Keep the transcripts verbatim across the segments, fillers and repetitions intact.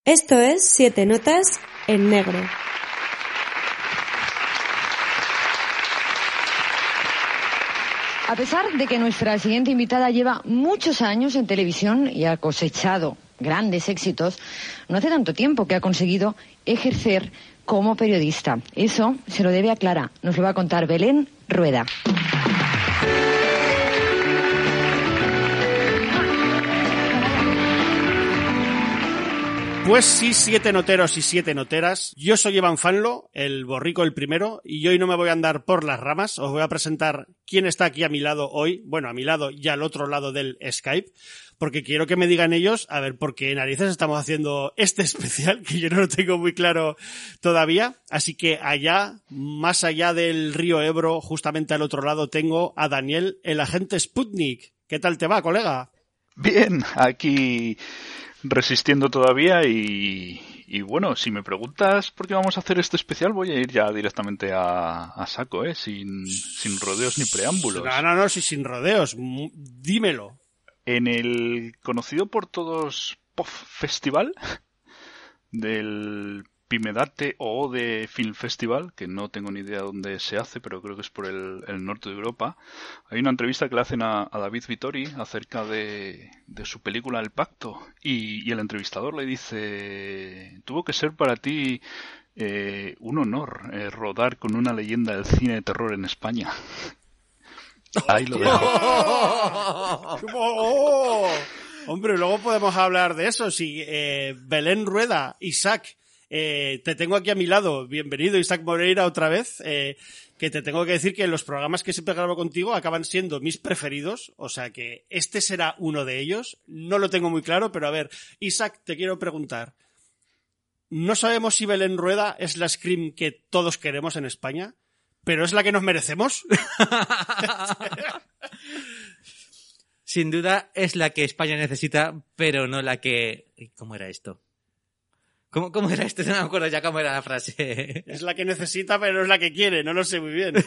Esto es Siete Notas en Negro. A pesar de que nuestra siguiente invitada lleva muchos años en televisión y ha cosechado grandes éxitos, no hace tanto tiempo que ha conseguido ejercer como periodista. Eso se lo debe a Clara. Nos lo va a contar Belén Rueda. Pues sí, siete noteros y siete noteras. Yo soy Evan Fanlo, el borrico el primero, y hoy no me voy a andar por las ramas. Os voy a presentar quién está aquí a mi lado hoy, bueno, a mi lado y al otro lado del Skype, porque quiero que me digan ellos, a ver, por qué narices estamos haciendo este especial, que yo no lo tengo muy claro todavía. Así que allá, más allá del río Ebro, justamente al otro lado, tengo a Daniel, el agente Sputnik. ¿Qué tal te va, colega? Bien, aquí resistiendo todavía y, y bueno, si me preguntas por qué vamos a hacer este especial, voy a ir ya directamente a, a saco, ¿eh? Sin, sin rodeos ni preámbulos. No, no, no, sí, sin rodeos. Dímelo. En el conocido por todos P O F Festival del Pimedate o de Film Festival, que no tengo ni idea dónde se hace, pero creo que es por el, el norte de Europa, hay una entrevista que le hacen a, a David Vittori acerca de, de su película El Pacto, y, y el entrevistador le dice: tuvo que ser para ti eh, un honor eh, rodar con una leyenda del cine de terror en España. Ahí lo dejo. ¡Oh! ¡Oh! Hombre, luego podemos hablar de eso. Si eh, Belén Rueda, Isaac, eh, te tengo aquí a mi lado. Bienvenido, Isaac Moreira, otra vez. Eh, que te tengo que decir que los programas que siempre grabo contigo acaban siendo mis preferidos. O sea que este será uno de ellos. No lo tengo muy claro, pero a ver, Isaac, te quiero preguntar. No sabemos si Belén Rueda es la Scream que todos queremos en España, pero ¿es la que nos merecemos? Sin duda es la que España necesita, pero no la que... ¿Cómo era esto? ¿Cómo, cómo era esto? No me acuerdo ya cómo era la frase. Es la que necesita, pero no es la que quiere. No lo sé muy bien.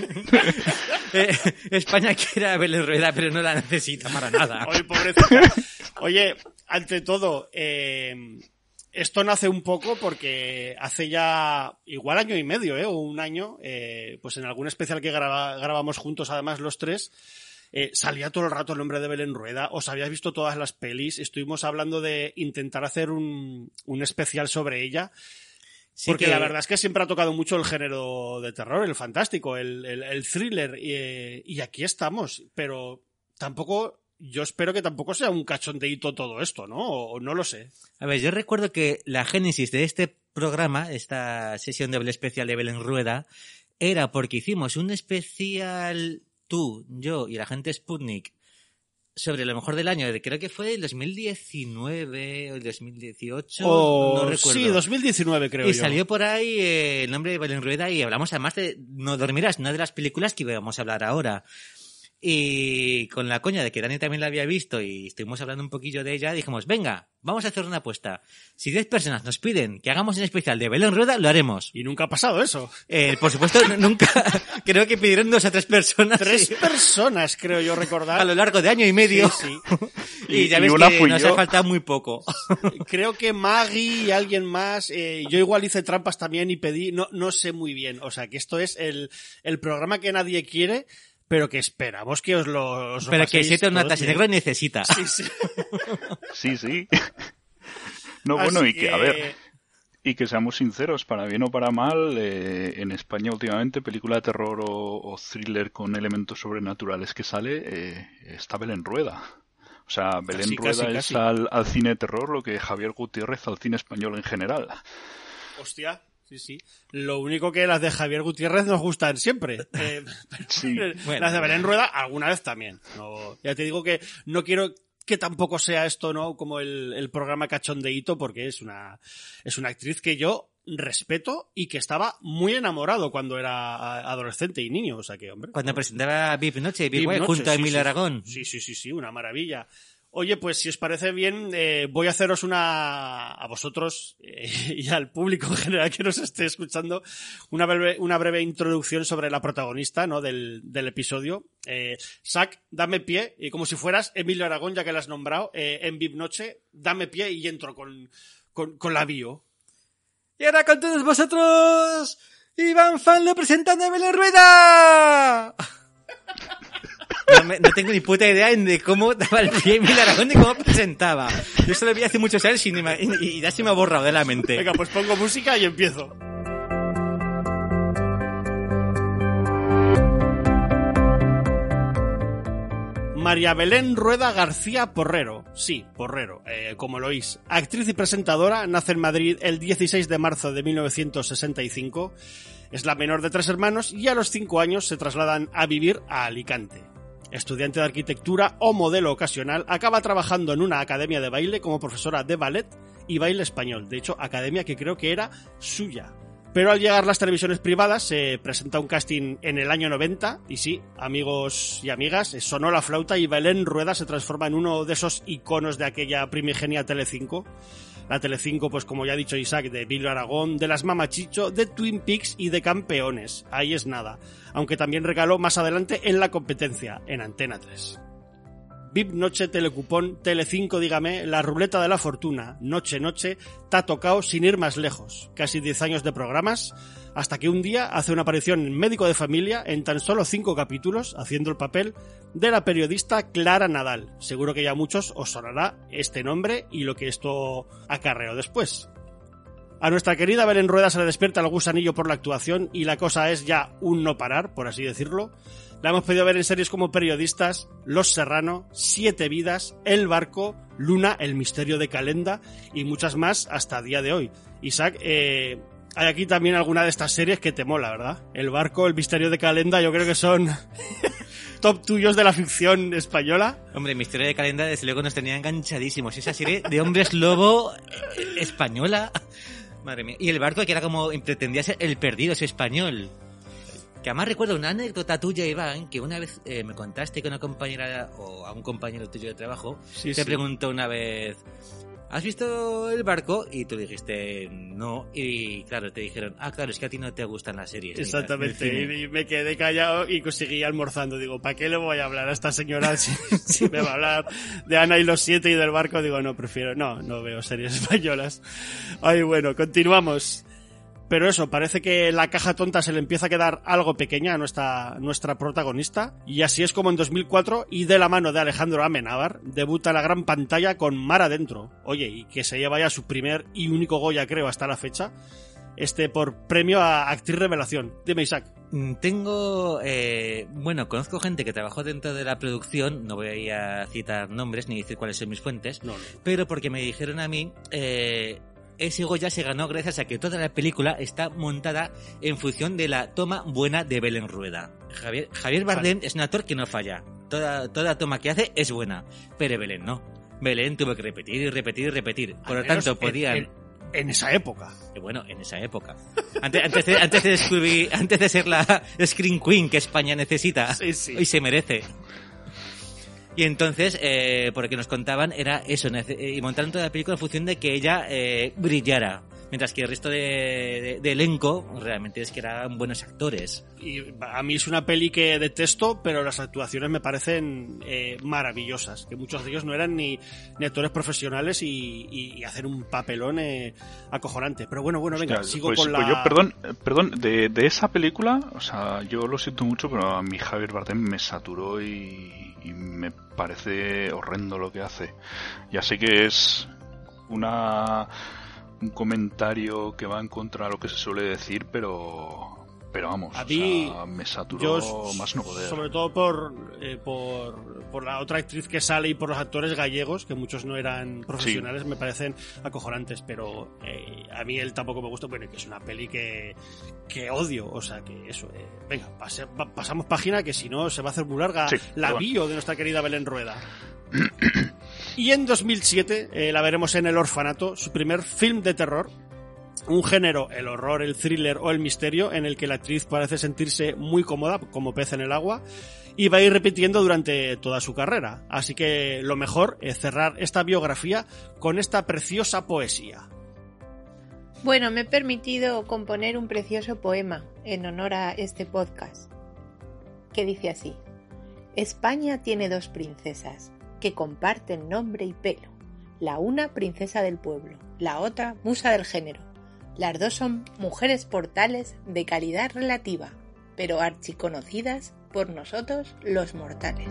eh, España quiere a Belén Rueda, pero no la necesita para nada. Oye, pobrecita. Oye, ante todo... Eh... Esto nace un poco porque hace ya igual año y medio, ¿eh? O un año, eh, pues en algún especial que graba, grabamos juntos, además los tres, eh, salía todo el rato el nombre de Belén Rueda, os habías visto todas las pelis, estuvimos hablando de intentar hacer un, un especial sobre ella, sí, porque que... la verdad es que siempre ha tocado mucho el género de terror, el fantástico, el, el, el thriller, y, y aquí estamos, pero tampoco... Yo espero que tampoco sea un cachondeíto todo esto, ¿no? O no lo sé. A ver, yo recuerdo que la génesis de este programa, esta sesión de especial de Belén Rueda, era porque hicimos un especial, tú, yo y la gente Sputnik, sobre lo mejor del año, creo que fue el dos mil diecinueve o el dos mil dieciocho, oh, no recuerdo. Sí, dos mil diecinueve creo y yo. Y salió por ahí eh, el nombre de Belén Rueda y hablamos además de No dormirás, una de las películas que íbamos a hablar ahora. Y con la coña de que Dani también la había visto y estuvimos hablando un poquillo de ella, dijimos, venga, vamos a hacer una apuesta. Si diez personas nos piden que hagamos un especial de Belén Rueda, lo haremos. Y nunca ha pasado eso. Eh, por supuesto, nunca. Creo que pidieron dos a tres personas. Tres y... personas, creo yo recordar. A lo largo de año y medio. Sí, sí. y, y ya ves y una que nos yo. ha faltado muy poco. Creo que Maggie y alguien más. Eh, yo igual hice trampas también y pedí, no, no sé muy bien. O sea, que esto es el, el programa que nadie quiere, pero que esperamos que os lo os Pero que Siete Notas en Negro necesita. Sí, sí. Sí, sí. No, bueno, Así y que, que, a ver, y que seamos sinceros, para bien o para mal, eh, en España últimamente, película de terror o, o thriller con elementos sobrenaturales que sale, eh, está Belén Rueda. O sea, Belén casi, Rueda casi, es casi. Al, al cine de terror lo que Javier Gutiérrez al cine español en general. Hostia. Sí, sí. Lo único que las de Javier Gutiérrez nos gustan siempre. Eh, sí. Bueno, las de Belén Rueda alguna vez también. No, ya te digo que no quiero que tampoco sea esto, ¿no? Como el, el programa cachondeíto, porque es una, es una actriz que yo respeto y que estaba muy enamorado cuando era adolescente y niño. O sea que, hombre. Cuando presentaba V I P Noche, V I P Noche, junto a sí, Emilio sí, Aragón. Sí, sí, sí, sí, una maravilla. Oye, pues si os parece bien, eh, voy a haceros una, a vosotros eh, y al público en general que nos esté escuchando, una breve, una breve introducción sobre la protagonista, ¿no? del, del episodio. Eh, Sac, dame pie, y como si fueras Emilio Aragón, ya que la has nombrado, eh, en V I P Noche, dame pie y entro con, con, con la bio. Y ahora con todos vosotros, Iván Fan lo presentando a Belén Rueda. No, me, no tengo ni puta idea de cómo daba el pie Emilio Aragón ni cómo presentaba. Yo eso lo vi hace muchos años y, ni me, y ya se me ha borrado de la mente. Venga, pues pongo música y empiezo. María Belén Rueda García Porrero, sí, Porrero, eh, como lo oís, actriz y presentadora, nace en Madrid el dieciséis de marzo de mil novecientos sesenta y cinco, es la menor de tres hermanos y a los cinco años se trasladan a vivir a Alicante. Estudiante de arquitectura o modelo ocasional, acaba trabajando en una academia de baile como profesora de ballet y baile español, de hecho, academia que creo que era suya. Pero al llegar las televisiones privadas se presenta un casting en el año noventa y sí, amigos y amigas, sonó la flauta y Belén Rueda se transforma en uno de esos iconos de aquella primigenia Telecinco. La Telecinco, pues como ya ha dicho Isaac, de Emilio Aragón, de las Mamachicho, de Twin Peaks y de Campeones. Ahí es nada. Aunque también regaló más adelante en La Competencia, en Antena tres. V I P Noche, Telecupón, Telecinco, dígame, La Ruleta de la Fortuna, Noche Noche, te ha tocado sin ir más lejos. Casi diez años de programas, hasta que un día hace una aparición en Médico de Familia en tan solo cinco capítulos, haciendo el papel de la periodista Clara Nadal. Seguro que ya a muchos os sonará este nombre y lo que esto acarreó después. A nuestra querida Belén Rueda se le despierta el gusanillo por la actuación y la cosa es ya un no parar, por así decirlo. La hemos podido ver en series como Periodistas, Los Serrano, Siete Vidas, El Barco, Luna, El Misterio de Calenda y muchas más hasta el día de hoy. Isaac, eh, hay aquí también alguna de estas series que te mola, ¿verdad? El Barco, El Misterio de Calenda, yo creo que son top tuyos de la ficción española. Hombre, El Misterio de Calenda desde luego nos tenía enganchadísimos. Esa serie de hombres lobo española. Madre mía. Y El Barco, que era como pretendía ser el perdido, ese español. Que además recuerdo una anécdota tuya, Iván, que una vez eh, me contaste que una compañera o a un compañero tuyo de trabajo sí, te sí. preguntó una vez, ¿has visto El Barco? Y tú dijiste no, y claro, te dijeron, ah, claro, es que a ti no te gustan las series. Exactamente, y me quedé callado y seguí almorzando. Digo, ¿para qué le voy a hablar a esta señora si, si me va a hablar de Ana y los siete y del Barco? Digo, no, prefiero, no, no veo series españolas. Ay, bueno, continuamos. Pero eso, parece que la caja tonta se le empieza a quedar algo pequeña a nuestra, nuestra protagonista, y así es como en dos mil cuatro, y de la mano de Alejandro Amenábar, debuta en la gran pantalla con Mar Adentro. Oye, y que se lleva ya su primer y único Goya, creo, hasta la fecha, este por premio a actriz revelación. Dime, Isaac. Tengo, eh, bueno, conozco gente que trabajó dentro de la producción, no voy a ir a citar nombres ni decir cuáles son mis fuentes, no, no. pero porque me dijeron a mí, eh... ese Goya se ganó gracias a que toda la película está montada en función de la toma buena de Belén Rueda. Javier, Javier Bardem vale. Es un actor que no falla. Toda, toda toma que hace es buena. Pero Belén no. Belén tuvo que repetir y repetir y repetir. Por lo tanto, podían... En, en, en esa época. Eh, bueno, en esa época. Antes, antes, de, antes, de descubrir, antes de ser la Screen Queen que España necesita sí, sí. y se merece. Y entonces, eh, por lo que nos contaban, era eso, y montaron toda la película en función de que ella eh, brillara. Mientras que el resto de, de, de elenco realmente es que eran buenos actores. Y a mí es una peli que detesto, pero las actuaciones me parecen eh, maravillosas. Que muchos de ellos no eran ni, ni actores profesionales y, y, y hacen un papelón eh, acojonante. Pero bueno, bueno, venga, Hostia, sigo pues, con pues la... Yo, perdón, perdón de, de esa película, o sea, yo lo siento mucho, pero a mí Javier Bardem me saturó y, y me parece horrendo lo que hace. Ya sé que es una... un comentario que va en contra de lo que se suele decir, pero pero vamos, a mí, o sea, me saturó yo, más no poder. Sobre todo por, eh, por por la otra actriz que sale y por los actores gallegos, que muchos no eran profesionales, sí. Me parecen acojonantes, pero eh, a mí él tampoco me gusta, bueno, que es una peli que, que odio, o sea, que eso, eh, venga, pase, pasamos página, que si no se va a hacer muy larga sí, la bueno. bio de nuestra querida Belén Rueda. Y en dos mil siete eh, la veremos en El Orfanato, su primer film de terror, un género, el horror, el thriller o el misterio, en el que la actriz parece sentirse muy cómoda, como pez en el agua, y va a ir repitiendo durante toda su carrera. Así que lo mejor es cerrar esta biografía con esta preciosa poesía. Bueno, me he permitido componer un precioso poema en honor a este podcast, que dice así: España tiene dos princesas que comparten nombre y pelo, La una princesa del pueblo, la otra musa del género. Las dos son mujeres portales de calidad relativa, pero archiconocidas por nosotros los mortales.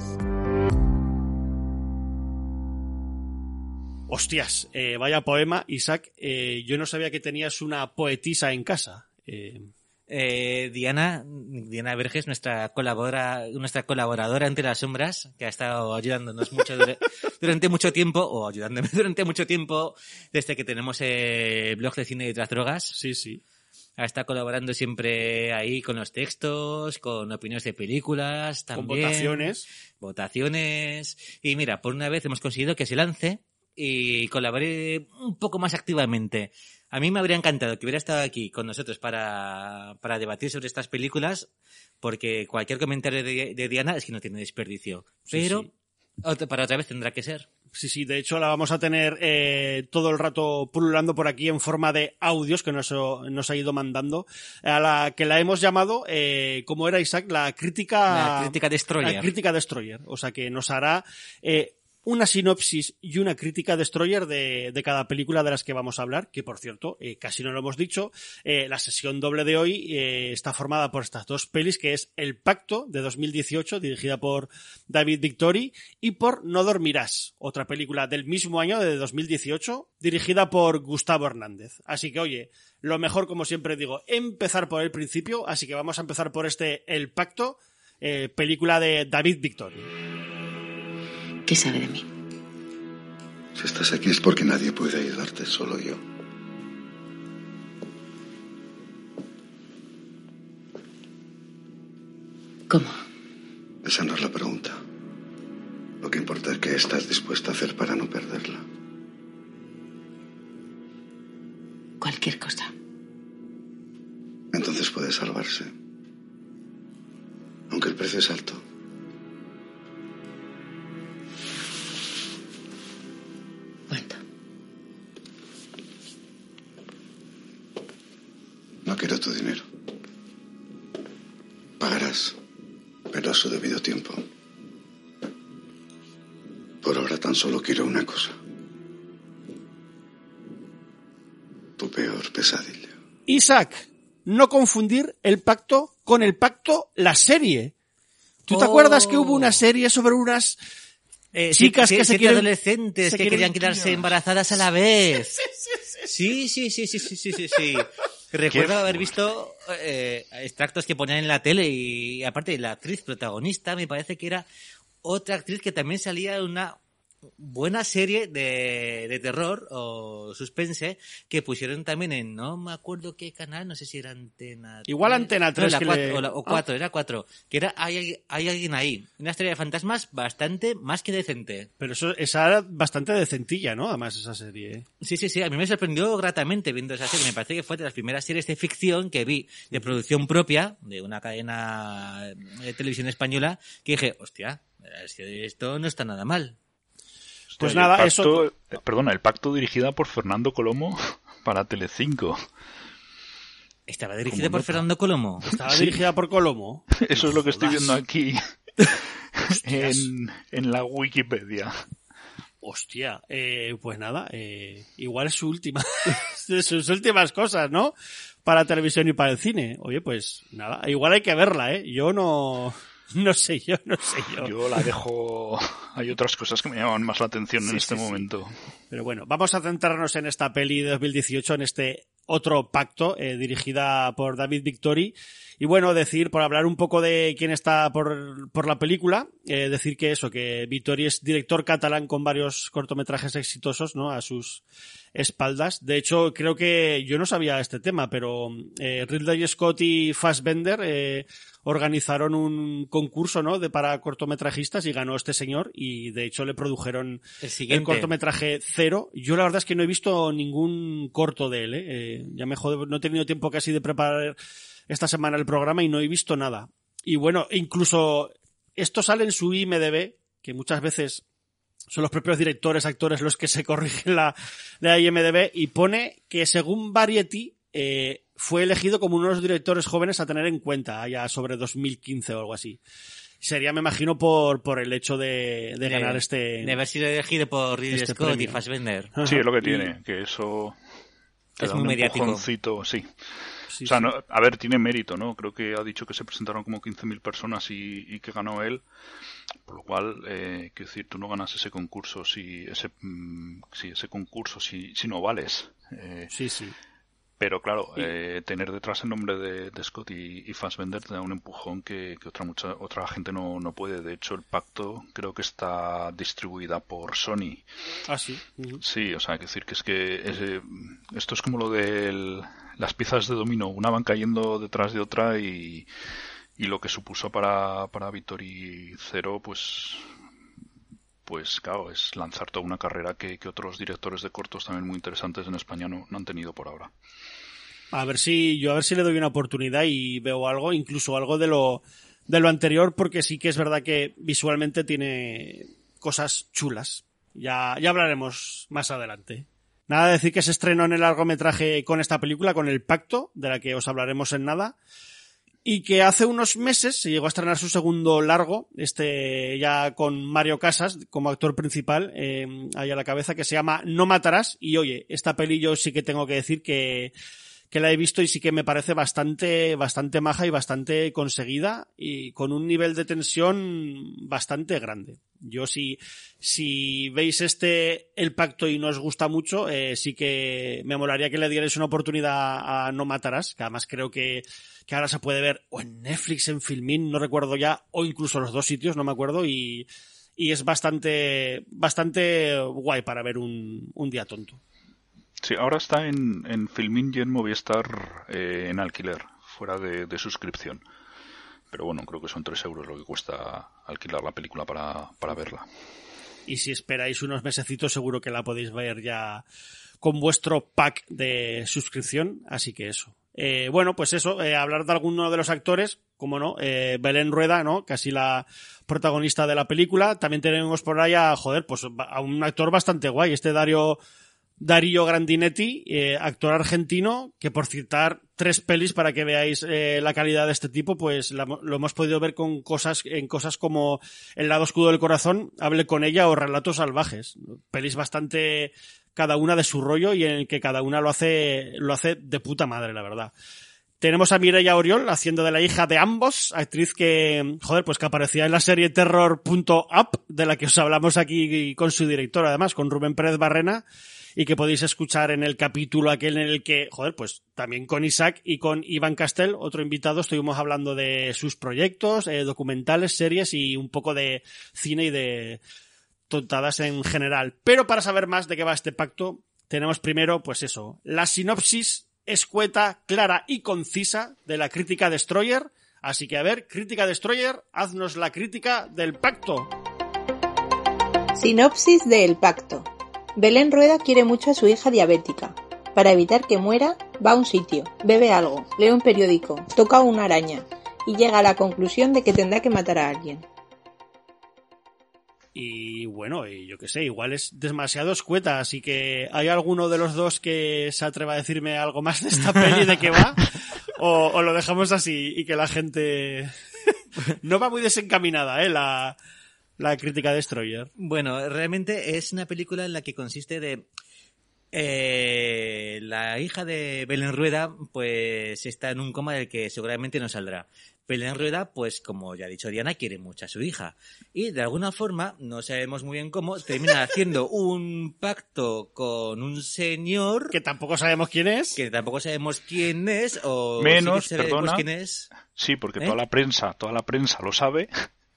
Hostias, eh, vaya poema, Isaac. Eh, yo no sabía que tenías una poetisa en casa. Eh... Eh, Diana, Diana Verges, nuestra colaboradora, nuestra colaboradora entre las sombras, que ha estado ayudándonos mucho dura, durante mucho tiempo, o ayudándome durante mucho tiempo, desde que tenemos el blog de cine y otras drogas. Sí, sí. Ha estado colaborando siempre ahí con los textos, con opiniones de películas, también. Con votaciones. Votaciones. Y mira, por una vez hemos conseguido que se lance y colabore un poco más activamente. A mí me habría encantado que hubiera estado aquí con nosotros para, para debatir sobre estas películas, porque cualquier comentario de, de Diana es que no tiene desperdicio. Pero sí, sí. Otra, para otra vez tendrá que ser. Sí, sí, de hecho la vamos a tener eh, todo el rato pululando por aquí en forma de audios que nos, nos ha ido mandando, a la que la hemos llamado, eh, como era Isaac, la crítica... La crítica Destroyer. La crítica Destroyer, o sea que nos hará... Eh, una sinopsis y una crítica Destroyer de, de cada película de las que vamos a hablar, que por cierto, eh, casi no lo hemos dicho, eh, la sesión doble de hoy eh, está formada por estas dos pelis, que es El Pacto, de dos mil dieciocho, dirigida por David Victory, y por No dormirás, otra película del mismo año, de dos mil dieciocho, dirigida por Gustavo Hernández. Así que, oye, lo mejor, como siempre digo, empezar por el principio, así que vamos a empezar por este El Pacto, eh, película de David Victory. ¿Qué sabe de mí? Si estás aquí es porque nadie puede ayudarte, solo yo. ¿Cómo? Esa no es la pregunta. Lo que importa es qué estás dispuesta a hacer para no perderla. Cualquier cosa. Entonces puede salvarse. Aunque el precio es alto. ¿Cuánto? No quiero tu dinero. Pagarás, pero a su debido tiempo. Por ahora tan solo quiero una cosa. Tu peor pesadilla. Isaac, no confundir El Pacto con El Pacto, la serie. ¿Tú te Oh. acuerdas que hubo una serie sobre unas Eh, chicas sí, que sí, se quieren... adolescentes se que quieren querían quedarse niños? embarazadas a la vez. Sí, sí, sí, sí, sí, sí, sí, sí. Recuerdo haber visto eh, extractos que ponían en la tele y aparte la actriz protagonista me parece que era otra actriz que también salía en una buena serie de, de terror o suspense que pusieron también en, no me acuerdo qué canal, no sé si era Antena tres. Igual Antena tres, No, la que cuatro, le- o, la- o Ah. cuatro, era cuatro. Que era hay, hay alguien ahí. Una historia de fantasmas bastante más que decente. Pero eso, esa era bastante decentilla, ¿no? Además, esa serie. ¿eh? Sí, sí, sí. A mí me sorprendió gratamente viendo esa serie. Me parece que fue de las primeras series de ficción que vi de producción propia de una cadena de televisión española que dije, hostia, es que esto no está nada mal. Pues Y nada, el eso... pacto, eh, Perdona, El Pacto dirigida por Fernando Colomo para Telecinco. Estaba dirigida Como por nota. Fernando Colomo. Estaba Sí. dirigida por Colomo. Eso es lo que estoy Jodas. viendo aquí Hostias. en, en la Wikipedia. Hostia, eh, pues nada, eh, igual es su última, sus últimas cosas, ¿no? Para televisión y para el cine. Oye, pues nada, igual hay que verla, ¿eh? Yo no, no sé yo, no sé yo. Yo la dejo... Hay otras cosas que me llaman más la atención Sí, en este sí, sí. momento. Pero bueno, vamos a centrarnos en esta peli de dos mil dieciocho, en este otro pacto, eh, dirigida por David Victory. Y bueno, decir, por hablar un poco de quién está por, por la película, eh, decir que eso, que Victory es director catalán con varios cortometrajes exitosos, ¿no? A sus espaldas. De hecho, creo que yo no sabía este tema, pero eh, Ridley Scott y Fassbender eh, organizaron un concurso, ¿no? De para cortometrajistas y ganó este señor y de hecho le produjeron El el siguiente. cortometraje Cero. Yo la verdad es que no he visto ningún corto de él, ¿eh? Eh, ya me jode, no he tenido tiempo casi de preparar esta semana el programa y no he visto nada. Y bueno, incluso esto sale en su I M D B, que muchas veces son los propios directores, actores los que se corrigen la, la I M D B, y pone que según Variety eh, fue elegido como uno de los directores jóvenes a tener en cuenta, allá sobre dos mil quince o algo así. sería, me imagino, por, por el hecho de, de, de ganar este... De haber sido elegido por Ridley este Scott premio. y Fassbender. Ajá. Sí, es lo que Y- tiene, que eso te Es da muy un mediático. empujoncito, sí. Sí, O sea, sí. no, a ver, tiene mérito, ¿no? Creo que ha dicho que se presentaron como quince mil personas y, y que ganó él. Por lo cual, eh, quiero decir, tú no ganas ese concurso si ese, mm, si ese concurso si, si no vales. Eh, Sí, sí. pero claro, eh, tener detrás el nombre de, de Scott y, y Fassbender te da un empujón que, que otra mucha otra gente no, no puede. De hecho, el pacto creo que está distribuida por Sony. Ah, sí. Ujú. Sí, o sea, hay que decir que es que ese- esto es como lo de las piezas de dominó, una van cayendo detrás de otra y, y lo que supuso para, para Vittori Zero, pues, pues claro, es lanzar toda una carrera que, que otros directores de cortos también muy interesantes en España no, no han tenido por ahora. A ver si yo a ver si le doy una oportunidad y veo algo, incluso algo de lo de lo anterior, porque sí que es verdad que visualmente tiene cosas chulas. Ya ya hablaremos más adelante. Nada de decir que se estrenó en el largometraje con esta película, con El Pacto, de la que os hablaremos en nada, y que hace unos meses se llegó a estrenar su segundo largo, este ya con Mario Casas como actor principal, eh, ahí a la cabeza, que se llama No matarás, y oye, esta peli yo sí que tengo que decir que que la he visto y sí que me parece bastante, bastante maja y bastante conseguida y con un nivel de tensión bastante grande. Yo si, si veis este El Pacto y no os gusta mucho, eh, sí que me molaría que le dierais una oportunidad a No Matarás, que además creo que, que ahora se puede ver o en Netflix, en Filmin, no recuerdo ya, o incluso los dos sitios, no me acuerdo, y, y es bastante, bastante guay para ver un, un día tonto. Sí, ahora está en, en Filmin y en Movistar eh, en alquiler, fuera de, de suscripción. Pero bueno, creo que son tres euros lo que cuesta alquilar la película para, para verla. Y si esperáis unos mesecitos seguro que la podéis ver ya con vuestro pack de suscripción, así que eso. Eh, bueno, pues eso, eh, hablar de alguno de los actores, como no, eh, Belén Rueda, ¿no? Casi la protagonista de la película. También tenemos por ahí a, joder, pues a un actor bastante guay, este Dario... Darío Grandinetti, eh, actor argentino, que por citar tres pelis para que veáis eh, la calidad de este tipo, pues la, lo hemos podido ver con cosas, en cosas como El lado oscuro del corazón, Hable con ella o Relatos salvajes. Pelis bastante cada una de su rollo y en el que cada una lo hace, lo hace de puta madre, la verdad. Tenemos a Mireia Oriol haciendo de la hija de ambos, actriz que, joder, pues que aparecía en la serie Terror punto app, de la que os hablamos aquí con su director, además, con Rubén Pérez Barrena, y que podéis escuchar en el capítulo aquel en el que, joder, pues también con Isaac y con Iván Castel, otro invitado, estuvimos hablando de sus proyectos, eh, documentales, series y un poco de cine y de tontadas en general. Pero para saber más de qué va este pacto, tenemos primero, pues eso, la sinopsis escueta, clara y concisa de la crítica Destroyer. Así que a ver, crítica Destroyer, haznos la crítica del pacto. Sinopsis de El Pacto. Belén Rueda quiere mucho a su hija diabética. Para evitar que muera, va a un sitio, bebe algo, lee un periódico, toca una araña y llega a la conclusión de que tendrá que matar a alguien. Y bueno, y yo qué sé, igual es demasiado escueta, así que ¿hay alguno de los dos que se atreva a decirme algo más de esta peli, de qué va? O, o lo dejamos así y que la gente... No va muy desencaminada, ¿eh? La... La crítica Destroyer. Bueno, realmente es una película en la que consiste de... Eh, la hija de Belén Rueda pues está en un coma del que seguramente no saldrá. Belén Rueda, pues como ya ha dicho Diana, quiere mucho a su hija. Y de alguna forma, no sabemos muy bien cómo, termina haciendo un pacto con un señor... Que tampoco sabemos quién es. Que tampoco sabemos quién es, o... Menos, sí que sabemos perdona. quién es. Sí, porque ¿Eh? toda la prensa, toda la prensa lo sabe.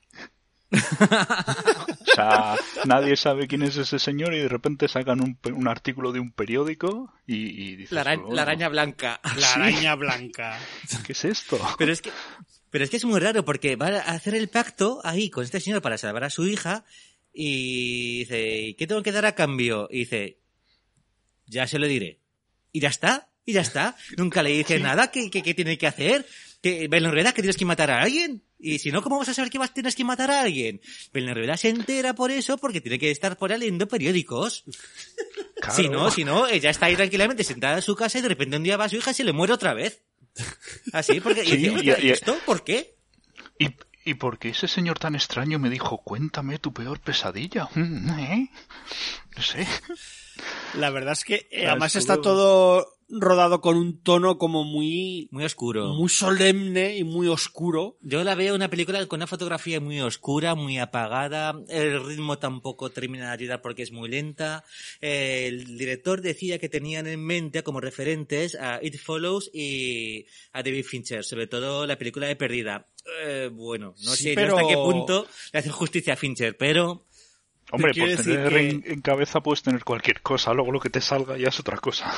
O sea, nadie sabe quién es ese señor y de repente sacan un, un artículo de un periódico y, y dices... La, ara- oh, la araña blanca. La ¿sí? araña blanca. ¿Qué es esto? Pero es que... Pero es que es muy raro porque va a hacer el pacto ahí con este señor para salvar a su hija y dice, ¿qué tengo que dar a cambio? Y dice, ya se lo diré. Y ya está, y ya está. Nunca le dice Sí. nada, ¿qué, qué, qué tiene que hacer? ¿Que Belén Rueda, que tienes que matar a alguien? Y si no, ¿cómo vas a saber que vas, tienes que matar a alguien? Belén Rueda se entera por eso porque tiene que estar por ahí leyendo periódicos. Claro. Si no, si no, ella está ahí tranquilamente sentada en su casa y de repente un día va a su hija y se le muere otra vez. Así, porque y Sí, dice, y- "Hostia, ¿y y- esto? ¿Por qué?" Y, ¿Y por qué ese señor tan extraño me dijo, cuéntame tu peor pesadilla? ¿Eh? No sé. La verdad es que eh, Claro, además es está todo- todo rodado con un tono como muy, Muy oscuro. muy solemne y muy oscuro. Yo la veo una película con una fotografía muy oscura, muy apagada, el ritmo tampoco termina de ayudar porque es muy lenta. Eh, el director decía que tenían en mente como referentes a It Follows y a David Fincher, sobre todo la película de Perdida. Eh, bueno, no Sí, sé pero- hasta qué punto le hacen justicia a Fincher, pero... Hombre, quiero por decir tener que- en, en cabeza puedes tener cualquier cosa, luego lo que te salga ya es otra cosa.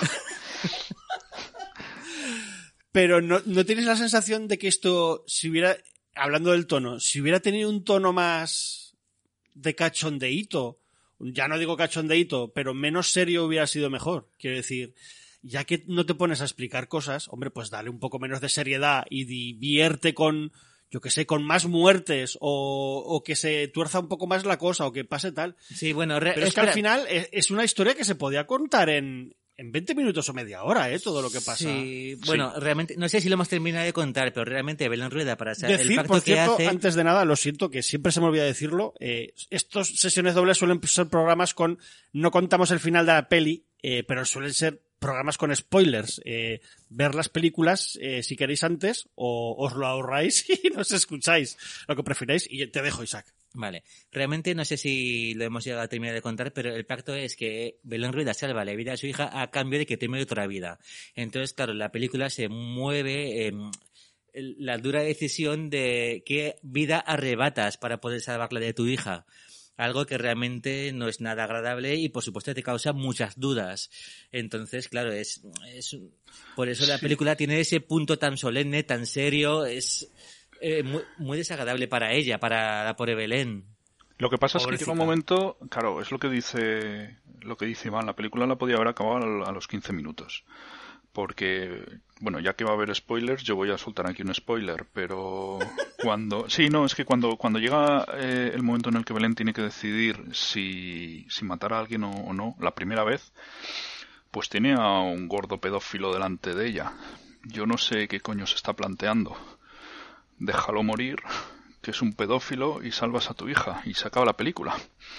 Pero no, ¿no tienes la sensación de que esto, si hubiera, hablando del tono, si hubiera tenido un tono más de cachondeíto, ya no digo cachondeíto, pero menos serio hubiera sido mejor? Quiero decir, ya que no te pones a explicar cosas, hombre, pues dale un poco menos de seriedad y divierte con, yo que sé, con más muertes o, o que se tuerza un poco más la cosa o que pase tal. Sí, bueno, re- Pero es que al espera. final es, es una historia que se podía contar en, en veinte minutos o media hora, ¿eh? Todo lo que pasa. Sí, bueno, realmente, no sé si lo hemos terminado de contar, pero realmente Belén Rueda, para saber el Decir, pacto por que cierto, hace... antes de nada, lo siento, que siempre se me olvida decirlo, eh, estos sesiones dobles suelen ser programas con, no contamos el final de la peli, eh, pero suelen ser programas con spoilers. Eh, ver las películas, eh, si queréis antes, o os lo ahorráis y nos escucháis, lo que prefiráis, y te dejo, Isaac. Vale, realmente no sé si lo hemos llegado a terminar de contar, pero el pacto es que Belén Rueda salva la vida de su hija a cambio de que teme otra vida. Entonces, claro, la película se mueve en la dura decisión de qué vida arrebatas para poder salvarla de tu hija. Algo que realmente no es nada agradable y, por supuesto, te causa muchas dudas. Entonces, claro, es, es por eso la película tiene ese punto tan solemne, tan serio, es eh, muy, muy desagradable para ella, para la pobre Belén. Lo que pasa es que Pobrecita. llega un momento, claro, es lo que dice lo que dice Iván, la película la podía haber acabado al- a los quince minutos. Porque, bueno, ya que va a haber spoilers, yo voy a soltar aquí un spoiler, pero cuando... Sí, no, es que cuando, cuando llega eh, el momento en el que Belén tiene que decidir si, si matar a alguien o, o no, la primera vez, pues tiene a un gordo pedófilo delante de ella. Yo no sé qué coño se está planteando. Déjalo morir, que es un pedófilo, y salvas a tu hija, y se acaba la película.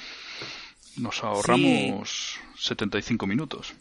Nos ahorramos setenta y cinco minutos.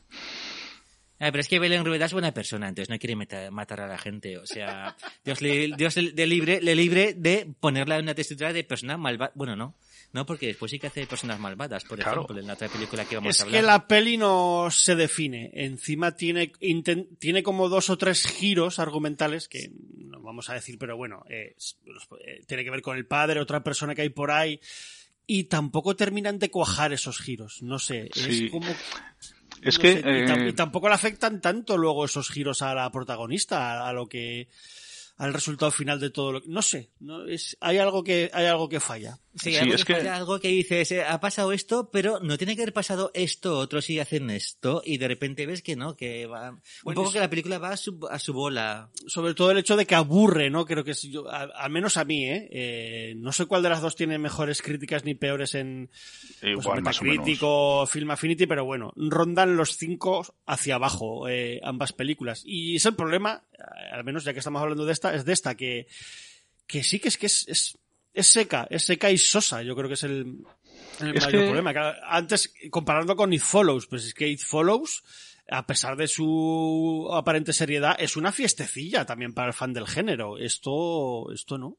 Ah, pero es que Belén Rueda es buena persona, entonces no quiere meta- matar a la gente. O sea, Dios le, Dios le, le libre, le libre de ponerla en una tesitura de persona malvada. Bueno, no. No, porque después sí que hace personas malvadas, por Claro. ejemplo, en la otra película que vamos Es a hablar. que la peli no se define. Encima tiene, inten- tiene como dos o tres giros argumentales que no vamos a decir, pero bueno, eh, es- eh, tiene que ver con el padre, otra persona que hay por ahí, y tampoco terminan de cuajar esos giros. No sé, Sí. es como... Es no que... sé, y, tam- eh, y tampoco le afectan tanto luego esos giros a la protagonista, a, a lo que... al resultado final de todo lo que... No sé, no, es, hay algo que hay algo que falla. Sí, Sí, algo, es que que- falla, algo que dices, eh, ha pasado esto, pero no tiene que haber pasado esto, otros sí hacen esto, y de repente ves que no, que va... Un Bueno, poco es- que la película va a su, a su bola. Sobre todo el hecho de que aburre, ¿no? Creo que es yo, a- al menos a mí, ¿eh? Eh, no sé cuál de las dos tiene mejores críticas ni peores en pues, igual, más o menos. Metacritic o Film Affinity, pero bueno, rondan los cinco hacia abajo eh, ambas películas. Y es el problema, eh, al menos ya que estamos hablando de esta, es de esta, que, que sí que es que es, es, es seca, es seca y sosa, yo creo que es el, el Es mayor que- problema. Claro, antes, comparando con It Follows, pues es que It Follows, a pesar de su aparente seriedad, es una fiestecilla también para el fan del género. Esto, esto no.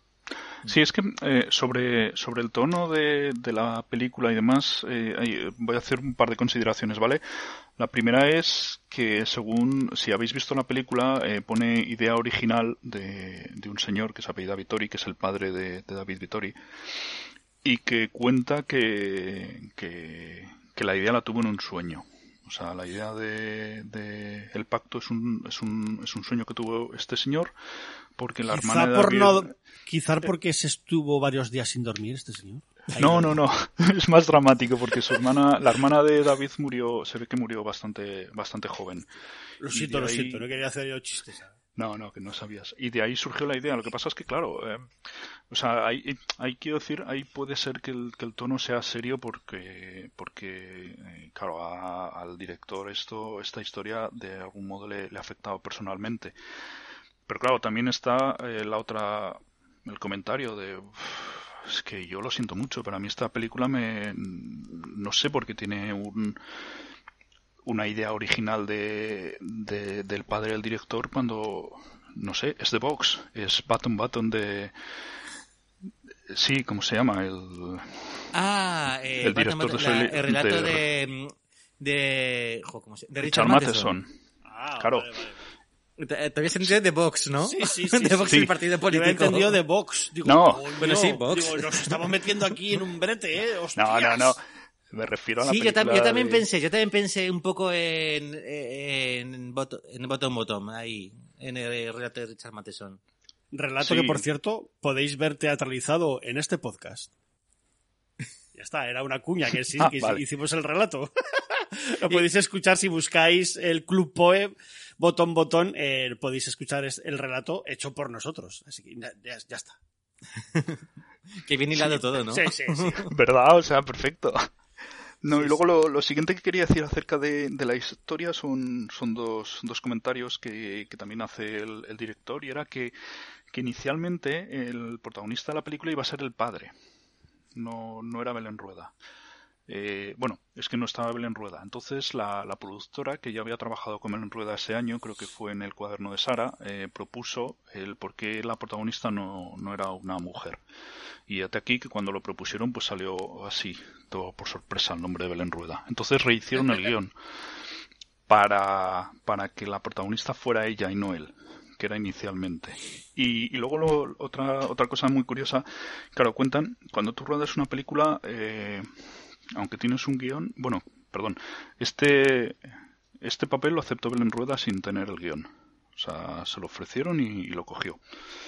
Sí, es que eh, sobre, sobre el tono de, de la película y demás, eh, hay- voy a hacer un par de consideraciones, ¿vale? La primera es que según, si habéis visto la película, eh, pone idea original de, de un señor que se apellida Vittori, que es el padre de, de David Vittori, y que cuenta que, que, que la idea la tuvo en un sueño. O sea, la idea de, de el pacto es un, es un, es un sueño que tuvo este señor, porque la hermana Quizá de por David... no, quizá porque se estuvo varios días sin dormir este señor. Ahí No, lo- no, no. Es más dramático porque su hermana, la hermana de David murió, se ve que murió bastante, bastante joven. Lo Y siento, de lo ahí- siento, no quería hacer yo chistes. ¿sabes? No, no, que no sabías. Y de ahí surgió la idea. Lo que pasa es que, claro, eh, o sea, ahí, ahí quiero decir, ahí puede ser que el, que el tono sea serio porque, porque, eh, claro, a- al director esto, esta historia de algún modo le, le ha afectado personalmente. Pero claro, también está eh, la otra, el comentario de... Es que yo lo siento mucho, pero a mí esta película me... No sé por qué tiene un... una idea original de, de del padre del director cuando, no sé, es The Box, es Button Button de... Sí, ¿cómo se llama? El, ah, eh, el director Button, de, la, el relato de... de, de, jo, ¿cómo se, de Richard, Richard Matheson. Matheson. Ah, claro. vale, vale. Te, te habías entendido de Vox, ¿no? Sí, sí, sí. de Vox, sí. el partido político. Yo he entendido de Vox. Digo, no. coño, Bueno, sí, Vox. Digo, nos estamos metiendo aquí en un brete, ¿eh? ¡Hostias! No, no, no. Me refiero a la sí, yo, tam- yo también de... pensé, yo también pensé un poco en en, en, bot- en Bottom Bottom, ahí, en el relato de Richard Matheson. Relato Sí. que, por cierto, podéis ver teatralizado en este podcast. Ya está, era una cuña que sí, Ah, que vale. hicimos el relato. Lo podéis escuchar si buscáis el Club Poe, botón, botón, eh, podéis escuchar el relato hecho por nosotros. Así que ya, ya, ya está. Que bien hilado sí. todo, ¿no? Sí, sí, sí. ¿Verdad? O sea, perfecto. No, y luego lo, lo siguiente que quería decir acerca de, de la historia son, son dos, dos comentarios que, que también hace el, el director, y era que, que inicialmente el protagonista de la película iba a ser el padre, no, no era Belén Rueda. Eh, bueno, es que no estaba Belén Rueda. Entonces la, la productora, que ya había trabajado con Belén Rueda ese año, creo que fue en El cuaderno de Sara, eh, propuso el por qué la protagonista no, no era una mujer. Y hasta aquí que cuando lo propusieron pues salió así, todo por sorpresa, el nombre de Belén Rueda. Entonces rehicieron el guión para, para que la protagonista fuera ella y no él, que era inicialmente. Y, y luego lo, otra, otra cosa muy curiosa, claro, cuentan, cuando tú ruedas una película... Eh, aunque tienes un guión, bueno, perdón, este este papel lo aceptó Belén Rueda sin tener el guión. O sea, se lo ofrecieron y, y lo cogió.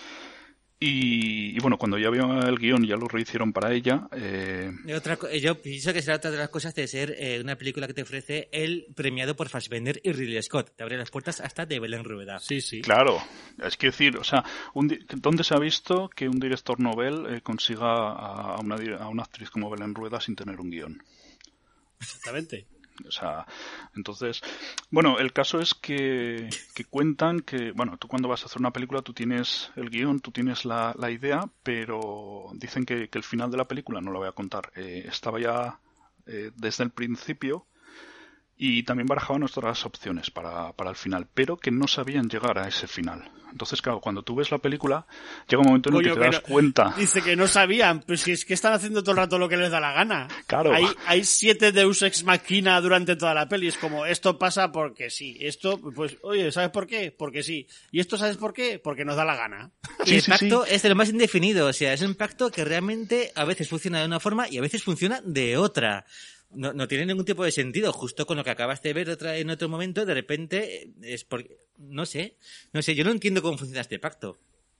Y, y bueno, cuando ya vio el guión, ya lo rehicieron para ella. Eh... Y otra, yo pienso que será otra de las cosas de ser eh, una película que te ofrece el premiado por Fassbender y Ridley Scott. Te abre las puertas hasta de Belén Rueda. Sí, sí. Claro, es que decir, o sea, un di- ¿dónde se ha visto que un director novel eh, consiga a una, a una actriz como Belén Rueda sin tener un guión? Exactamente. O sea, entonces, bueno, el caso es que, que cuentan que, bueno, tú cuando vas a hacer una película tú tienes el guión, tú tienes la, la idea, pero dicen que, que el final de la película, no lo voy a contar, eh, estaba ya eh, desde el principio y también barajaban otras opciones para, para el final, pero que no sabían llegar a ese final. Entonces, claro, cuando tú ves la película, llega un momento en el Coño, que te das no, cuenta. Dice que no sabían, pues si es que están haciendo todo el rato lo que les da la gana. Claro. Hay, hay siete Deus Ex Machina durante toda la peli, es como, esto pasa porque sí, esto, pues, oye, ¿sabes por qué? Porque sí. ¿Y esto sabes por qué? Porque nos da la gana. Sí, y el sí, pacto sí. es de lo más indefinido, o sea, es un pacto que realmente a veces funciona de una forma y a veces funciona de otra. No, no tiene ningún tipo de sentido. Justo con lo que acabas de ver otra, en otro momento, de repente es porque... No sé. No sé, yo no entiendo cómo funciona este pacto.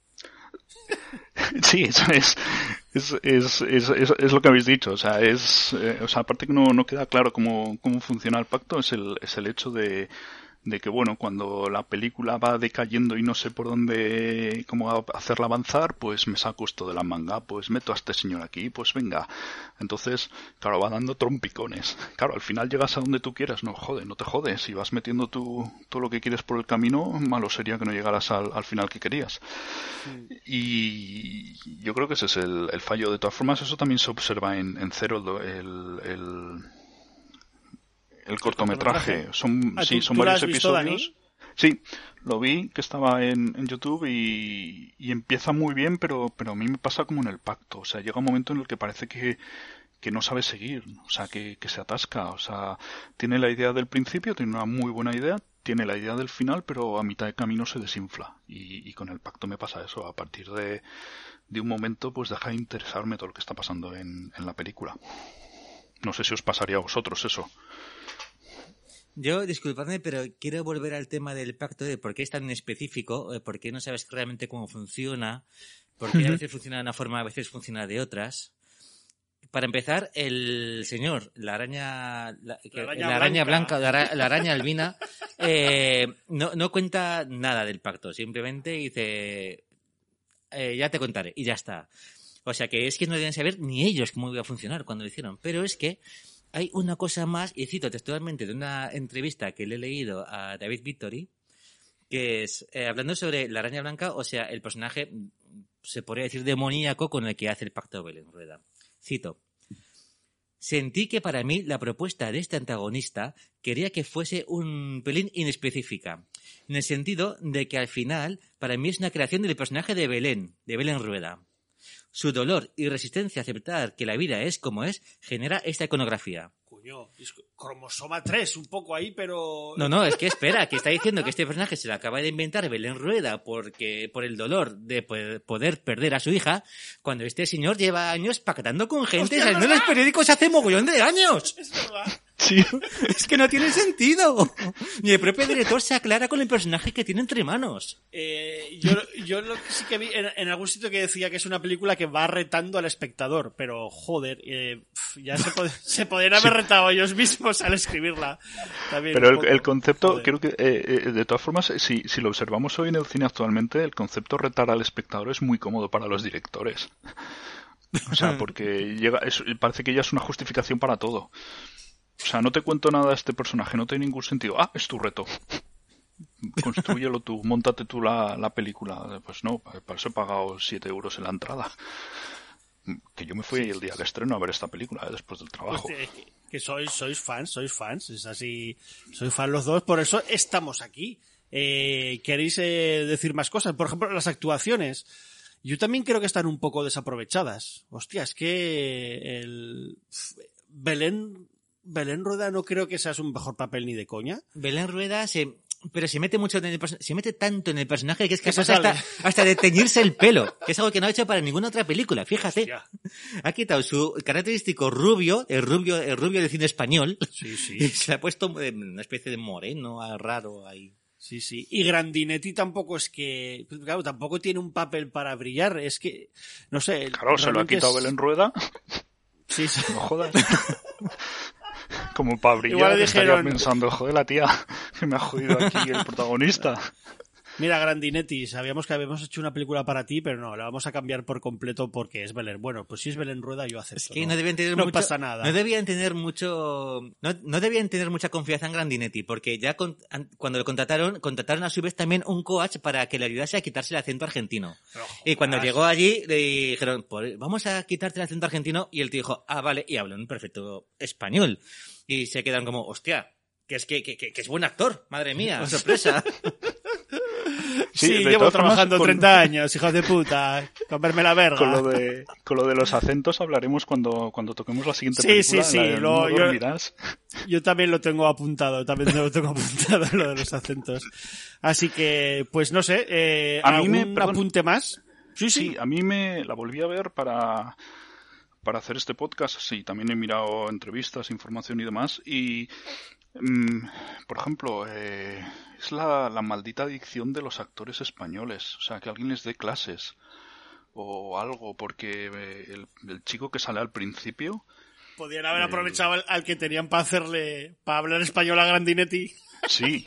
Sí, eso es, es, es, es, es, es lo que habéis dicho. O sea, es, eh, o sea, aparte que no, no queda claro cómo, cómo funciona el pacto, es el, es el hecho de... de que bueno, cuando la película va decayendo y no sé por dónde cómo hacerla avanzar, pues me saco esto de la manga, pues meto a este señor aquí, pues venga. Entonces, claro, va dando trompicones. Claro, al final llegas a donde tú quieras, no jode, no te jodes. Si vas metiendo tú todo lo que quieres por el camino, malo sería que no llegaras al, al final que querías. Sí. Y yo creo que ese es el, el fallo. De todas formas, eso también se observa en, en Cero, el... el el cortometraje. Son, ah, sí, ¿tú, son ¿tú varios lo has visto, episodios. Dani? Sí, lo vi, que estaba en, en YouTube y, y empieza muy bien, pero, pero a mí me pasa como en el pacto. O sea, llega un momento en el que parece que, que no sabe seguir, o sea, que, que se atasca. O sea, tiene la idea del principio, tiene una muy buena idea, tiene la idea del final, pero a mitad de camino se desinfla. Y, y con el pacto me pasa eso. A partir de, de un momento, pues deja de interesarme todo lo que está pasando en, en la película. No sé si os pasaría a vosotros eso. Yo, disculpadme, pero quiero volver al tema del pacto, de por qué es tan específico, por qué no sabes realmente cómo funciona, por qué uh-huh. a veces funciona de una forma, a veces funciona de otras. Para empezar, el señor, la araña, la, la araña, la araña blanca, blanca la, la araña albina, eh, no, no cuenta nada del pacto, simplemente dice, eh, ya te contaré, y ya está. O sea que es que no deben saber ni ellos cómo iba a funcionar cuando lo hicieron, pero es que hay una cosa más, y cito textualmente de una entrevista que le he leído a David Vittori, que es, eh, hablando sobre la araña blanca, o sea, el personaje se podría decir, demoníaco con el que hace el pacto Belén Rueda. Cito. Sentí que para mí la propuesta de este antagonista quería que fuese un pelín inespecífica, en el sentido de que al final para mí es una creación del personaje de Belén, de Belén Rueda. Su dolor y resistencia a aceptar que la vida es como es genera esta iconografía. Coño, es cromosoma tres, un poco ahí, pero... No, no, es que espera, que está diciendo que este personaje se lo acaba de inventar Belén Rueda porque por el dolor de poder perder a su hija, cuando este señor lleva años pactando con gente, Hostia, saliendo en los periódicos hace mogollón de años. Es verdad. Sí. Es que no tiene sentido. Ni el propio director se aclara con el personaje que tiene entre manos. Eh, yo, yo lo que sí que vi en, en algún sitio que decía que es una película que va retando al espectador, pero joder, eh, ya se, pod- se podrían haber sí. retado ellos mismos al escribirla. También pero el, poco, el concepto, joder. creo que, eh, eh, de todas formas, si, si lo observamos hoy en el cine actualmente, el concepto retar al espectador es muy cómodo para los directores. O sea, porque llega, es, parece que ya es una justificación para todo. O sea, no te cuento nada de este personaje, no tiene ningún sentido. Ah, es tu reto. Constrúyelo tú, móntate tú la, la película. Pues no, para eso he pagado siete euros en la entrada. Que yo me fui sí, el día del estreno a ver esta película, ¿eh? Después del trabajo. Pues, eh, que sois, sois fans, sois fans, es así, sois fans los dos, por eso estamos aquí. Eh, ¿Queréis eh, decir más cosas? Por ejemplo, las actuaciones. Yo también creo que están un poco desaprovechadas. Hostia, es que el Belén... Belén Rueda no creo que sea su mejor papel ni de coña. Belén Rueda se... Pero se mete mucho en el person... se mete tanto en el personaje que es capaz hasta, hasta de teñirse el pelo, que es algo que no ha hecho para ninguna otra película, fíjate. Hostia. Ha quitado su característico rubio, el rubio, el rubio del cine español, sí, sí. y se ha puesto una especie de moreno raro ahí. Sí, sí. Y Grandinetti tampoco es que... Claro, tampoco tiene un papel para brillar, es que... No sé... Claro, se lo ha quitado es... Belén Rueda. Sí, sí. No jodas. Como para brillar, igual le dijeron... estaría pensando, joder, la tía que me ha jodido aquí el protagonista. Mira, Grandinetti, sabíamos que habíamos hecho una película para ti, pero no, la vamos a cambiar por completo porque es Belén. Bueno, pues si es Belén Rueda, yo acepto. Es que no, no, debían tener no mucho, pasa nada. No debían tener mucho, no, no debían tener mucha confianza en Grandinetti, porque ya con, cuando lo contrataron, contrataron a su vez también un coach para que le ayudase a quitarse el acento argentino. Pero, y cuando joder. llegó allí, le dijeron, pues vamos a quitarte el acento argentino, y él te dijo, ah, vale, y habló en perfecto español. Y se quedan como, hostia, que es que, que, que es buen actor, madre mía, sorpresa. Sí, sí llevo trabajando con... treinta años, hijos de puta, comerme la verga. Con lo de, con lo de los acentos hablaremos cuando, cuando toquemos la siguiente sí, película. Sí, sí, sí. Lo, yo, yo también lo tengo apuntado, también lo tengo apuntado, lo de los acentos. Así que, pues no sé, eh, a mí ¿algún me, perdón, apunte más? Sí, sí, sí, a mí me la volví a ver para... para hacer este podcast. Sí, también he mirado entrevistas, información y demás. Y, mmm, por ejemplo, eh, es la, la maldita adicción de los actores españoles. O sea, que alguien les dé clases o algo, porque el, el chico que sale al principio... Podrían haber el... aprovechado al, al que tenían para hacerle, para hablar español a Grandinetti. Sí.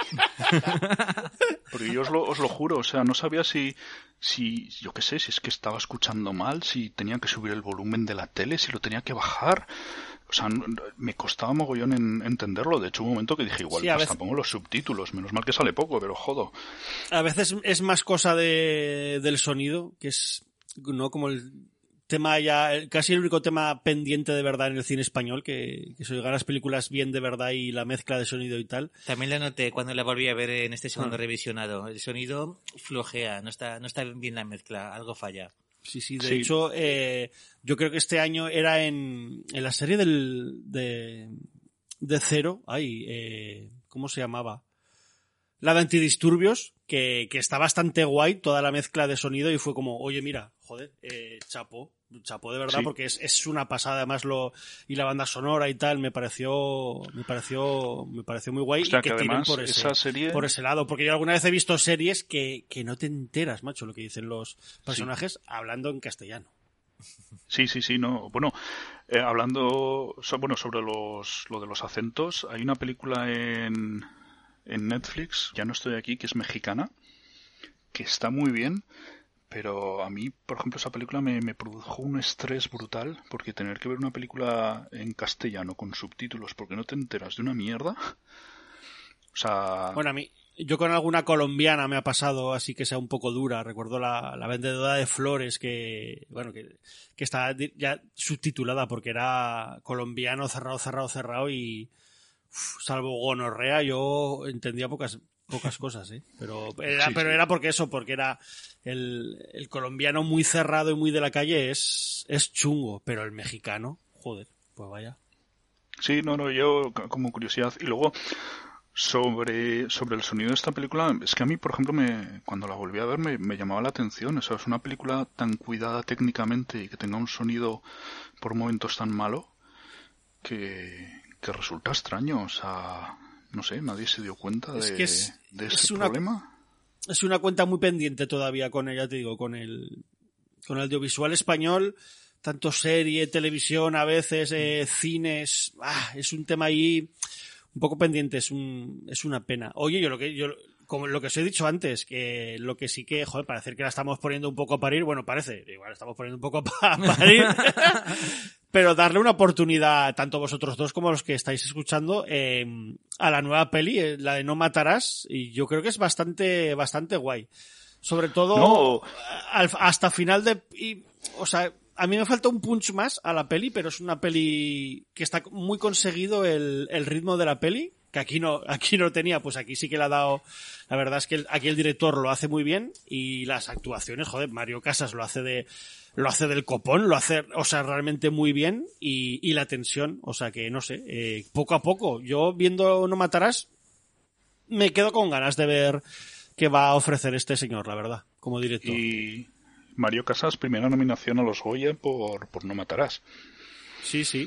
Porque yo os lo, os lo juro, o sea, no sabía si, si, yo qué sé, si es que estaba escuchando mal, si tenía que subir el volumen de la tele, si lo tenía que bajar. O sea, no, me costaba mogollón en entenderlo. De hecho, un momento que dije, igual, sí, pues pongo los subtítulos, menos mal que sale poco, pero jodo. A veces es más cosa de, del sonido, que es, no como el... tema ya, casi el único tema pendiente de verdad en el cine español, que, que se oigan las películas bien de verdad y la mezcla de sonido y tal. También la noté cuando la volví a ver en este segundo ah. revisionado. El sonido flojea, no está, no está bien la mezcla, algo falla. Sí, sí, de sí. hecho, eh, yo creo que este año era en, en la serie del, de, de Cero, ay, eh, ¿cómo se llamaba? La de Antidisturbios, que, que está bastante guay, toda la mezcla de sonido, y fue como, oye, mira, joder, eh, chapo, chapo de verdad, sí. Porque es, es una pasada, además, lo, y la banda sonora y tal, me pareció, me pareció, me pareció muy guay, o sea, y que, que tienen además, por ese, esa serie... por ese lado, porque yo alguna vez he visto series que, que no te enteras, macho, lo que dicen los personajes, sí. Hablando en castellano. Sí, sí, sí, no. Bueno, eh, hablando, so, bueno, sobre los, lo de los acentos, hay una película en... en Netflix, Ya no estoy aquí, que es mexicana, que está muy bien, pero a mí, por ejemplo, esa película me, me produjo un estrés brutal, porque tener que ver una película en castellano con subtítulos porque no te enteras de una mierda, o sea... Bueno, a mí, yo con alguna colombiana me ha pasado así que sea un poco dura. Recuerdo la, la vendedora de flores que, bueno, que, que está ya subtitulada porque era colombiano, cerrado, cerrado, cerrado y uf, salvo gonorrea yo entendía pocas pocas cosas, ¿eh? Pero era, sí, pero sí. era porque eso, porque era el, el colombiano muy cerrado y muy de la calle es, es chungo, pero el mexicano, joder, pues vaya. Sí, no, no, yo como curiosidad y luego Sobre, sobre el sonido de esta película, es que a mí, por ejemplo, me, cuando la volví a ver me, me llamaba la atención. O sea, es una película tan cuidada técnicamente y que tenga un sonido por momentos tan malo que, que resulta extraño. O sea, no sé, nadie se dio cuenta de, es que es, de ese es una, problema. Es una cuenta muy pendiente todavía con ella, te digo, con el, con el audiovisual español. Tanto serie, televisión, a veces, eh, cines. Ah, es un tema ahí un poco pendiente, es un es una pena. Oye, yo lo que yo como lo que os he dicho antes, que lo que sí que, joder, parece que la estamos poniendo un poco a parir, bueno, parece, igual la estamos poniendo un poco a parir, pero darle una oportunidad, tanto vosotros dos como los que estáis escuchando, eh, a la nueva peli, la de No Matarás, y yo creo que es bastante bastante guay. Sobre todo no. al, hasta final de... Y, o sea, a mí me falta un punch más a la peli, pero es una peli que está muy conseguido el, el ritmo de la peli, que aquí no, aquí no tenía, pues aquí sí que le ha dado, la verdad es que el, aquí el director lo hace muy bien y las actuaciones, joder, Mario Casas lo hace de, lo hace del copón, lo hace, o sea, realmente muy bien y, y la tensión, o sea que no sé, eh, poco a poco, yo viendo No Matarás, me quedo con ganas de ver qué va a ofrecer este señor, la verdad, como director. Y Mario Casas, primera nominación a los Goya por, por No Matarás. Sí, sí.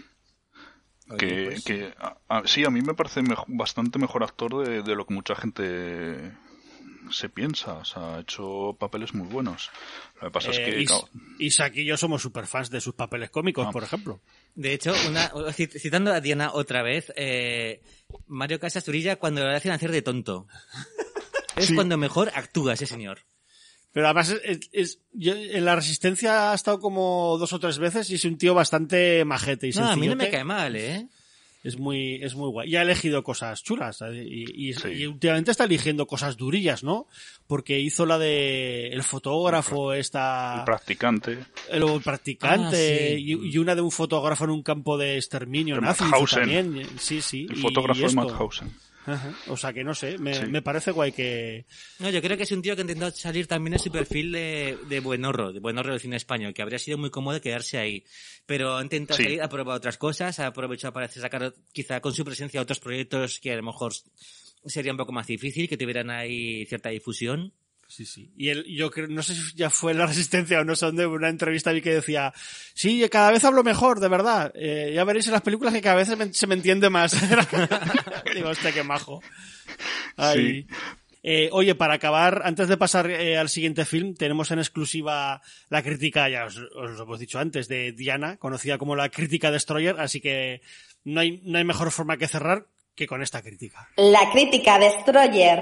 Que, pues. que a, a, sí, a mí me parece me, bastante mejor actor de, de lo que mucha gente se piensa. O sea, ha hecho papeles muy buenos. Lo que pasa eh, es que... Is, no. Isaac y yo somos super fans de sus papeles cómicos, ah. por ejemplo. De hecho, una, citando a Diana otra vez, eh, Mario Casas brilla cuando le hacen hacer de tonto. Es sí. cuando mejor actúa ese señor. Pero además es, es, es, yo, en La Resistencia ha estado como dos o tres veces y es un tío bastante majete y no, a mí no me cae mal, ¿eh? Es muy, es muy guay. Y ha elegido cosas chulas. Y, y, sí. y últimamente está eligiendo cosas durillas, ¿no? Porque hizo la de el fotógrafo, el, esta... El practicante. El, el practicante. Ah, sí. y, y una de un fotógrafo en un campo de exterminio nazi también. Sí, sí. El fotógrafo de Mauthausen. Ajá. O sea que no sé, me, sí. me parece guay que... No, yo creo que es un tío que ha intentado salir también de su perfil de, de buenorro, de buenorro del cine español, que habría sido muy cómodo quedarse ahí. Pero ha intentado sí. salir, ha probado otras cosas, ha aprovechado para sacar quizá con su presencia otros proyectos que a lo mejor sería un poco más difícil, que tuvieran ahí cierta difusión. Sí, sí. Y él, yo creo, no sé si ya fue en La Resistencia o no sé dónde, una entrevista vi que decía, sí, cada vez hablo mejor, de verdad. Eh, ya veréis en las películas que cada vez se me, se me entiende más. Digo, hostia, qué majo. Ay. Sí. Eh, oye, para acabar, antes de pasar eh, al siguiente film, tenemos en exclusiva la crítica, ya os, os lo hemos dicho antes, de Diana, conocida como la crítica Destroyer, así que no hay, no hay mejor forma que cerrar que con esta crítica. La crítica Destroyer.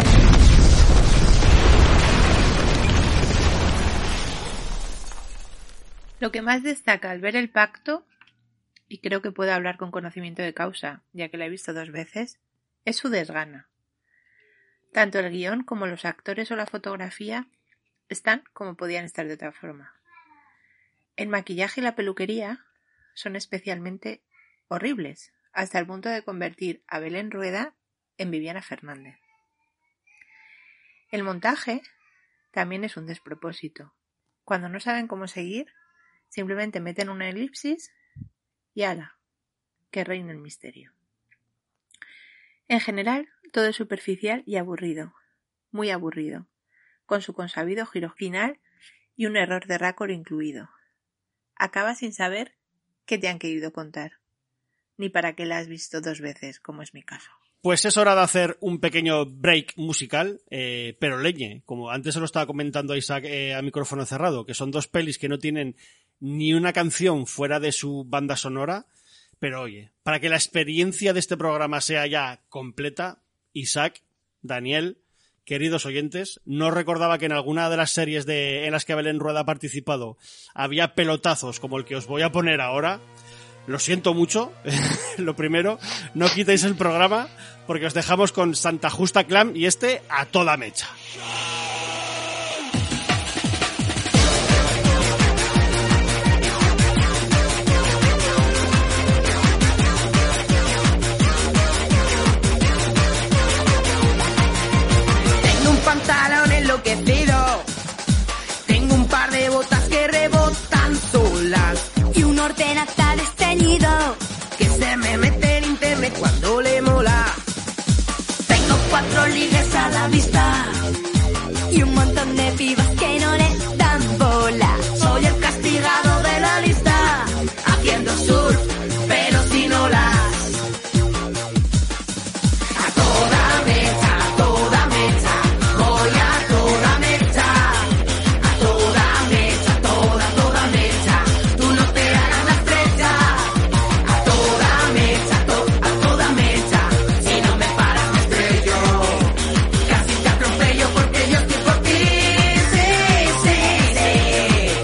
Lo que más destaca al ver El Pacto, y creo que puedo hablar con conocimiento de causa, ya que la he visto dos veces, es su desgana. Tanto el guión como los actores o la fotografía están como podían estar de otra forma. El maquillaje y la peluquería son especialmente horribles, hasta el punto de convertir a Belén Rueda en Viviana Fernández. El montaje también es un despropósito. Cuando no saben cómo seguir, simplemente meten una elipsis y ¡hala! Que reine el misterio. En general, todo es superficial y aburrido, muy aburrido, con su consabido giro final y un error de récord incluido. Acabas sin saber qué te han querido contar, ni para qué la has visto dos veces, como es mi caso. Pues es hora de hacer un pequeño break musical, eh, pero leñe, como antes se lo estaba comentando Isaac eh, a micrófono cerrado, que son dos pelis que no tienen ni una canción fuera de su banda sonora, pero oye, para que la experiencia de este programa sea ya completa, Isaac, Daniel, queridos oyentes, no recordaba que en alguna de las series de, en las que Belén Rueda ha participado había pelotazos como el que os voy a poner ahora. lo siento mucho, lo primero, no quitéis el programa porque os dejamos con Santa Justa Clan y este A Toda Mecha. Tengo un pantalón enloquecido, tengo un par de botas que rebotan solas y un ordenador desteñido que se me mete en internet cuando le mola. Tengo cuatro ligues a la vista y un montón de pibas que no le dan bola. Soy el castigado de la lista, haciendo surf, pero sin olas. A toda mecha, a toda mecha, voy a toda mecha. A toda mecha, toda, toda mecha, tú no te hagas la estrecha. A toda mecha, to, a toda mecha, si no me paras me estrello. Casi te atropello porque yo estoy por ti. Sí, sí, sí.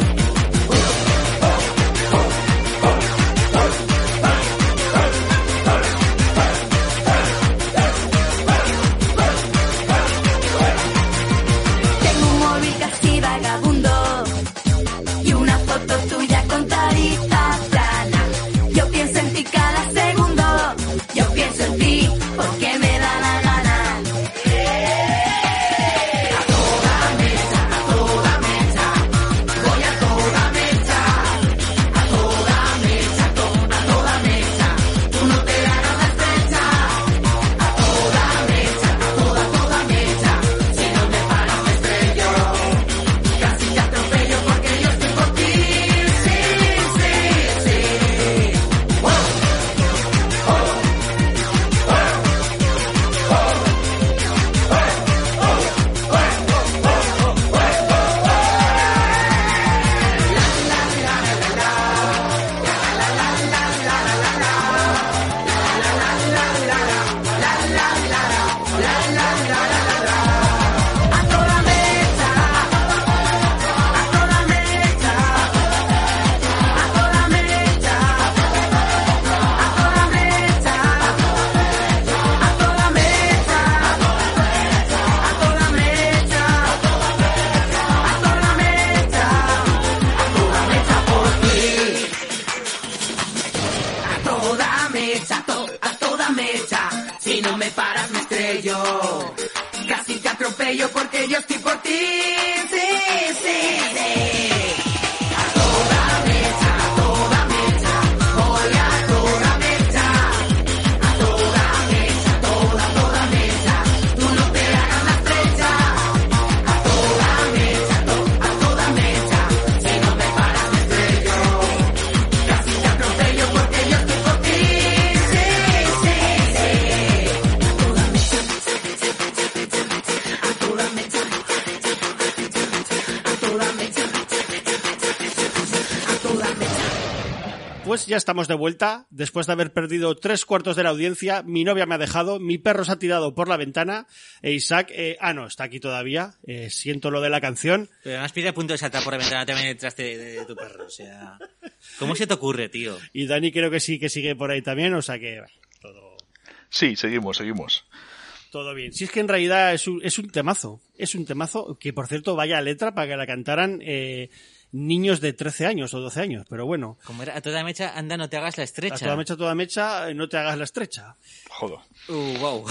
Tengo un móvil casi vagabundo y una foto tuya con tarita plana. Yo pienso en ti cada segundo, yo pienso en ti porque me da la gana. A toda mecha, a toda mecha, voy a toda mecha. A toda mecha, toda, toda mecha, tú no te hagas la estrecha. A toda mecha, a toda, toda mecha, si no me paras me estrello. Casi te atropello porque yo estoy por ti. Sí, sí, sí. Wow. Oh. Oh. A toda mecha, a toda mecha, a toda mecha, a toda mecha, a toda mecha, a toda mecha, a toda mecha, a toda mecha por ti. A toda mecha, to, a toda mecha, si no me paras me estrello. Casi te atropello porque yo estoy por ti. Sí, sí, sí. A toda mecha, a toda mecha, voy a toda mecha. A toda mecha, toda, toda mecha, tú no te hagas la estrecha. A toda mecha, to, a toda mecha, si no me paras me estrello. Casi te atropello porque yo estoy por ti. Sí, sí, sí. A toda mecha, a toda mecha, a toda mecha, a toda mecha. Pues ya estamos de vuelta. Después de haber perdido tres cuartos de la audiencia, mi novia me ha dejado, mi perro se ha tirado por la ventana e Isaac, eh, ah no, está aquí todavía. Eh, siento lo de la canción. Pero además pide a punto de saltar por la ventana también detrás de, de, de tu perro. O sea, ¿cómo se te ocurre, tío? Y Dani creo que sí que sigue por ahí también, o sea que bueno, todo, Sí, seguimos, seguimos. todo bien. Si es que en realidad es un, es un temazo, es un temazo que por cierto vaya letra para que la cantaran eh, niños de trece años o doce años, pero bueno. Como era a toda mecha, anda, no te hagas la estrecha. A toda mecha, toda mecha, eh, no te hagas la estrecha. Joder. Uh, wow.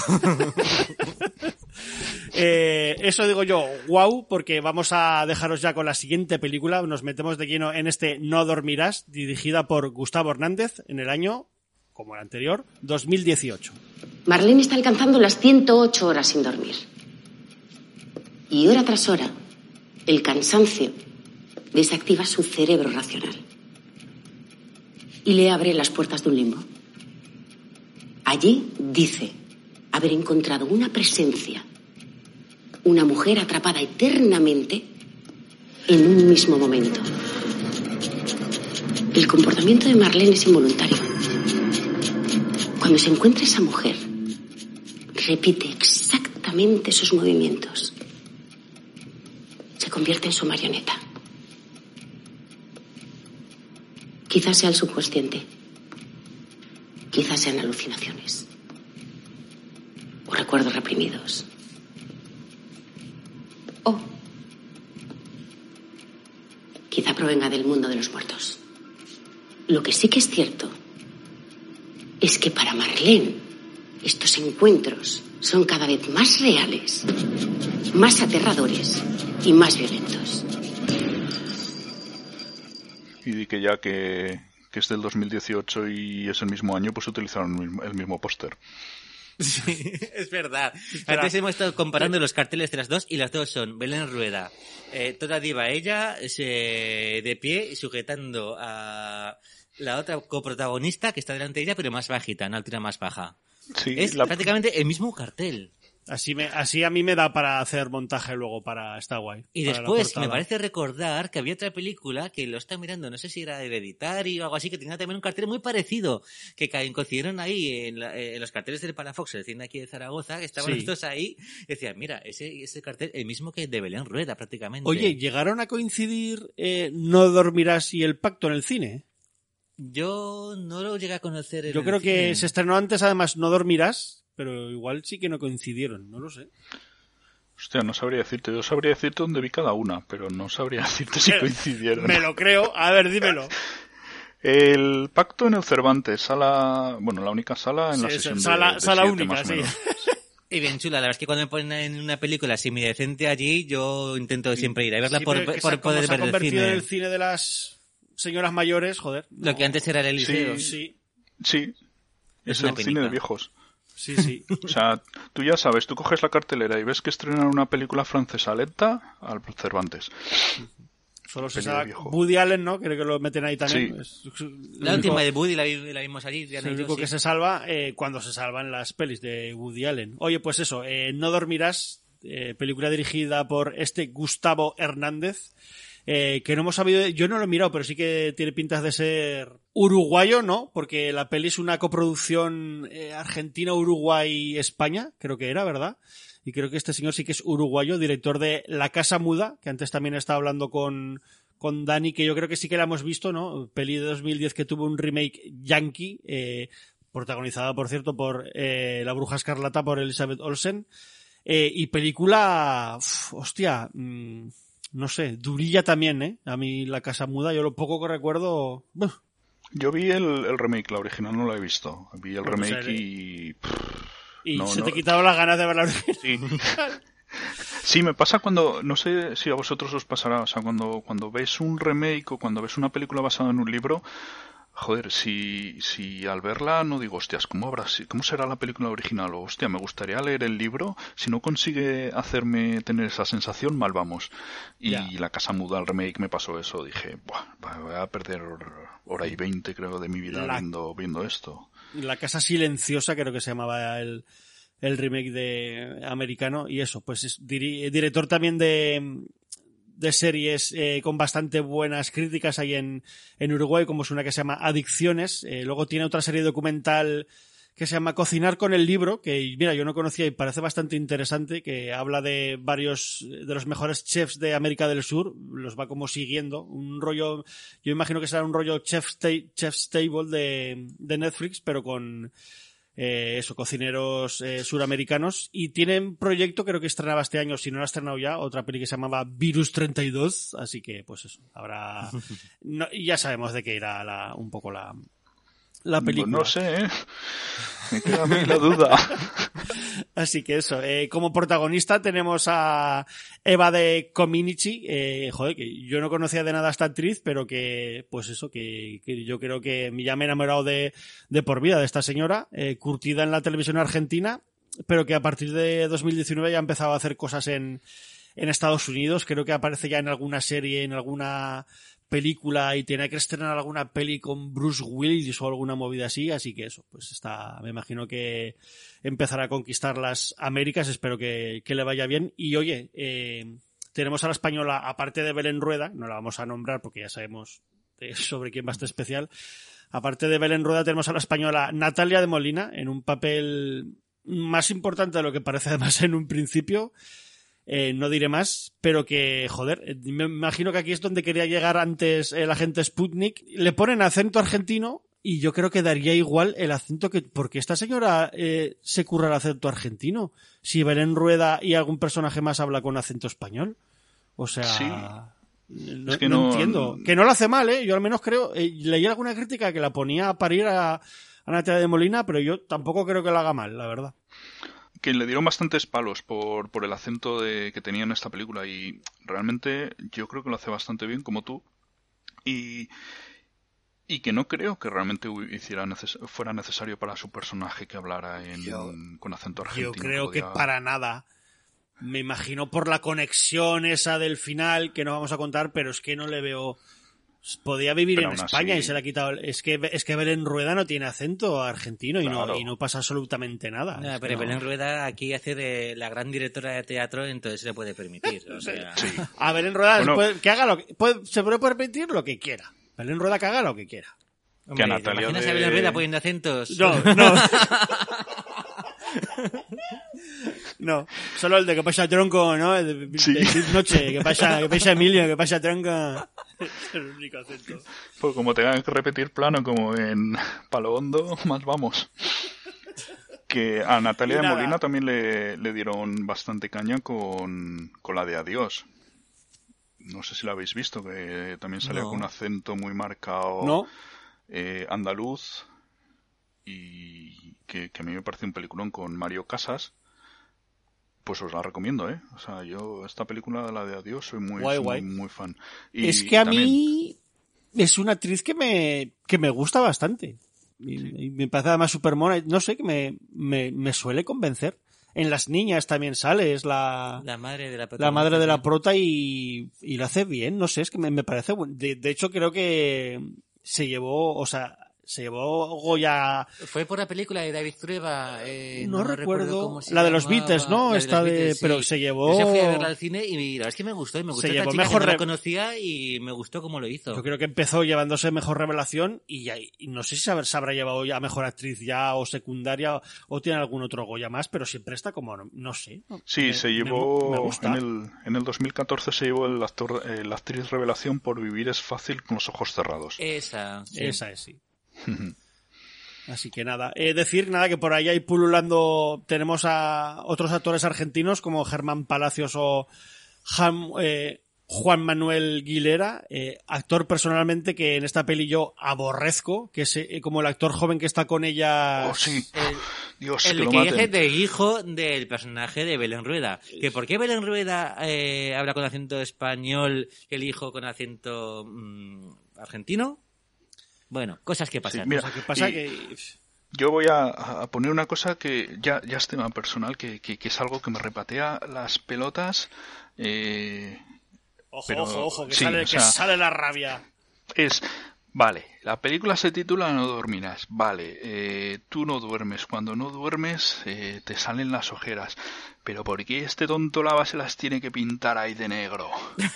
Eh, eso digo yo, wow, porque vamos a dejaros ya con la siguiente película. Nos metemos de lleno en este No dormirás, dirigida por Gustavo Hernández en el año, como el anterior, dos mil dieciocho. Marlene está alcanzando las ciento ocho horas sin dormir. Y hora tras hora, el cansancio desactiva su cerebro racional y le abre las puertas de un limbo. Allí dice haber encontrado una presencia, una mujer atrapada eternamente en un mismo momento. El comportamiento de Marlene es involuntario. Cuando se encuentra esa mujer, repite exactamente sus movimientos. Se convierte en su marioneta. Quizás sea el subconsciente, Quizás sean alucinaciones. O recuerdos reprimidos. O quizá provenga del mundo de los muertos. Lo que sí que es cierto es que para Marlene estos encuentros son cada vez más reales, más aterradores y más violentos. Y di que ya que, que es del dos mil dieciocho y es el mismo año, pues utilizaron el mismo, el mismo póster. Sí, es verdad. Espera. Antes hemos estado comparando los carteles de las dos y las dos son Belén Rueda, eh, toda diva ella, se, de pie sujetando a la otra coprotagonista que está delante de ella pero más bajita, en altura más baja. Sí, es la... prácticamente el mismo cartel. Así, me, así a mí me da para hacer montaje luego, para está guay. Y después me parece recordar que había otra película que lo está mirando, no sé si era Hereditario o algo así, que tenía también un cartel muy parecido, que coincidieron ahí en, la, en los carteles del Palafox, el cine aquí de Zaragoza, que estaban sí. estos ahí, y decían, mira, ese, ese cartel, el mismo que de Belén Rueda prácticamente. Oye, ¿llegaron a coincidir eh, No dormirás y El pacto en el cine? Yo no lo llegué a conocer en Yo el creo cine. que se estrenó antes, además, No dormirás, pero igual sí que no coincidieron, no lo sé. Hostia, no sabría decirte. Yo sabría decirte dónde vi cada una, pero no sabría decirte si coincidieron. Me lo creo. A ver, dímelo. El Pacto en el Cervantes, sala... Bueno, la única sala en sí, la sesión sala, de, de sala siete, única, más sí. Y bien chula, la verdad es que cuando me ponen en una película semidecente allí, yo intento siempre ir a verla sí, por, por por poder ver el cine. Se ha convertido en el cine de las señoras mayores, joder. Lo no. que antes era el Eliseo. Sí, sí. Sí, es, es el penica. Cine de viejos. Sí, sí. O sea, tú ya sabes, tú coges la cartelera y ves que estrenan una película francesa lenta al Cervantes. Solo se sabe Woody Allen, ¿no? Creo que lo meten ahí también. Sí. Es, la última único, de Woody la, la vimos allí. Es el único que sí. se salva eh, cuando se salvan las pelis de Woody Allen. Oye, pues eso, eh, No dormirás, eh, película dirigida por este Gustavo Hernández. Eh, que no hemos sabido, yo no lo he mirado, pero sí que tiene pintas de ser uruguayo, ¿no? Porque la peli es una coproducción eh, Argentina-Uruguay-España, creo que era, ¿verdad? Y creo que este señor sí que es uruguayo, director de La Casa Muda, que antes también estaba hablando con, con Dani, que yo creo que sí que la hemos visto, ¿no? Peli de dos mil diez que tuvo un remake yankee, eh, protagonizada, por cierto, por eh, La Bruja Escarlata, por Elizabeth Olsen. Eh, y película, uf, hostia... Mmm, no sé, durilla también, ¿eh? A mí La Casa Muda, yo lo poco que recuerdo... Uf. Yo vi el, el remake, la original no la he visto. Vi el bueno, remake o sea, y... Y no, se no... te quitaron las ganas de ver la original. Sí. Sí, me pasa cuando... No sé si a vosotros os pasará. O sea, cuando, cuando ves un remake o cuando ves una película basada en un libro... Joder, si, si al verla no digo, hostias, ¿cómo habrá, cómo será la película original? O, hostia, me gustaría leer el libro. Si no consigue hacerme tener esa sensación, mal vamos. Y yeah. La Casa Muda, el remake, me pasó eso. Dije, buah, voy a perder hora y veinte, creo, de mi vida la, viendo, viendo esto. La Casa Silenciosa, creo que se llamaba el, el remake de americano. Y eso, pues es dir, director también de... de series eh, con bastante buenas críticas ahí en, en Uruguay, como es una que se llama Adicciones. Eh, luego tiene otra serie documental que se llama Cocinar con el libro, que mira, yo no conocía y parece bastante interesante, que habla de varios de los mejores chefs de América del Sur, los va como siguiendo. Un rollo, yo imagino que será un rollo Chef's, ta- Chef's Table de, de Netflix, pero con... Eh, eso, cocineros eh, suramericanos, y tienen proyecto, creo que estrenaba este año, si no lo ha estrenado ya, otra peli que se llamaba Virus treinta y dos, así que pues eso, habrá... No, ya sabemos de qué irá la, un poco la, la película. Pues no sé, ¿eh? Me queda a mí la duda. Así que eso, eh, como protagonista tenemos a Eva de Cominici, eh, joder, que yo no conocía de nada a esta actriz, pero que, pues eso, que, que yo creo que me ya me he enamorado de, de por vida de esta señora, eh, curtida en la televisión argentina, pero que a partir de dos mil diecinueve ya ha empezado a hacer cosas en, en Estados Unidos, creo que aparece ya en alguna serie, en alguna película, y tiene que estrenar alguna peli con Bruce Willis o alguna movida así, así que eso, pues está, me imagino que empezará a conquistar las Américas, espero que, que le vaya bien. Y oye, eh, tenemos a la española, aparte de Belén Rueda, no la vamos a nombrar porque ya sabemos eh, sobre quién va a estar especial, aparte de Belén Rueda tenemos a la española Natalia de Molina, en un papel más importante de lo que parece además en un principio. Eh, no diré más, pero que, joder, me imagino que aquí es donde quería llegar antes el agente Sputnik. Le ponen acento argentino y yo creo que daría igual el acento que... Porque esta señora eh, se curra el acento argentino. Si Belén Rueda y algún personaje más habla con acento español. O sea... Sí. No, es que no, no entiendo. Que no lo hace mal, ¿eh? Yo al menos creo... Eh, leí alguna crítica que la ponía a parir a, a Natalia de Molina, pero yo tampoco creo que lo haga mal, la verdad. Que le dieron bastantes palos por, por el acento de, que tenía en esta película y realmente yo creo que lo hace bastante bien, como tú. Y... Y que no creo que realmente hiciera neces- fuera necesario para su personaje que hablara en, yo, con acento argentino. Yo creo podía... que para nada. Me imagino por la conexión esa del final, que no vamos a contar, pero es que no le veo... Podía vivir pero en España así... y se le ha quitado... Es que, es que Belén Rueda no tiene acento argentino y, claro. no, y no pasa absolutamente nada. No, es pero no. Belén Rueda aquí hace de la gran directora de teatro, entonces se le puede permitir. O sea... sí. A Belén Rueda bueno, puede, que haga lo que... Puede, se puede permitir lo que quiera. Belén Rueda que haga lo que quiera. Hombre, que a Natalia ¿te imaginas de... a Belén Rueda poniendo acentos? No, no. No, solo el de que pasa tronco, ¿no? El de, sí. de, de noche, que pasa, que pasa Emilio, que pasa tronco. Es el único acento. Pues como tengan que repetir plano como en Palo Hondo, más vamos. Que a Natalia de Molina también le, le dieron bastante caña con, con la de Adiós. No sé si la habéis visto, que también salía no. con un acento muy marcado ¿No? eh, andaluz y que, que a mí me parece un peliculón con Mario Casas. Pues os la recomiendo, ¿eh? O sea, yo esta película, la de Adiós, soy muy, guay, soy guay. muy, muy fan. Y, es que a también... mí es una actriz que me, que me gusta bastante. Y, sí. y me parece además súper mona. No sé, que me, me, me suele convencer. En Las Niñas también sale, es la... La madre de la prota. La madre de la prota y, y lo hace bien, no sé, es que me, me parece bueno. De, de hecho, creo que se llevó, o sea, se llevó Goya... Fue por la película de David Trueba. Eh, no, no recuerdo. recuerdo cómo se la de llamaba. los Beatles, ¿no? La Esta de, de, Beatles, pero sí. se llevó... Yo fui a verla al cine y la verdad es que me gustó. Y me gustó se esta llevó chica mejor que no re... la conocía y me gustó cómo lo hizo. Yo creo que empezó llevándose mejor revelación y, ya, y no sé si se habrá, se habrá llevado ya mejor actriz ya o secundaria o, o tiene algún otro Goya más, pero siempre está como, no, no sé. Sí, me, se llevó... Me, me gusta. En el, en el dos mil catorce se llevó el actor, eh, la actriz revelación por Vivir es fácil con los ojos cerrados. Esa, sí. Esa es, sí. Así que nada, eh, decir nada que por ahí hay pululando, tenemos a otros actores argentinos como Germán Palacios o Jam, eh, Juan Manuel Guilera, eh, actor personalmente que en esta peli yo aborrezco, que es eh, como el actor joven que está con ella. Oh, sí. El, Dios, el que, lo que maten. es de hijo del personaje de Belén Rueda. Que ¿por qué Belén Rueda eh, habla con acento español y el hijo con acento mmm, argentino? Bueno, cosas que pasan. Sí, mira, cosas que pasa que... Yo voy a, a poner una cosa que ya, ya es tema personal, que, que, que es algo que me repatea las pelotas. Eh, ojo, pero, ojo, ojo, que, sí, sale, o sea, que sale la rabia. Es, vale, la película se titula No dormirás. Vale, eh, tú no duermes. Cuando no duermes eh, te salen las ojeras. Pero ¿por qué este tonto lava se las tiene que pintar ahí de negro?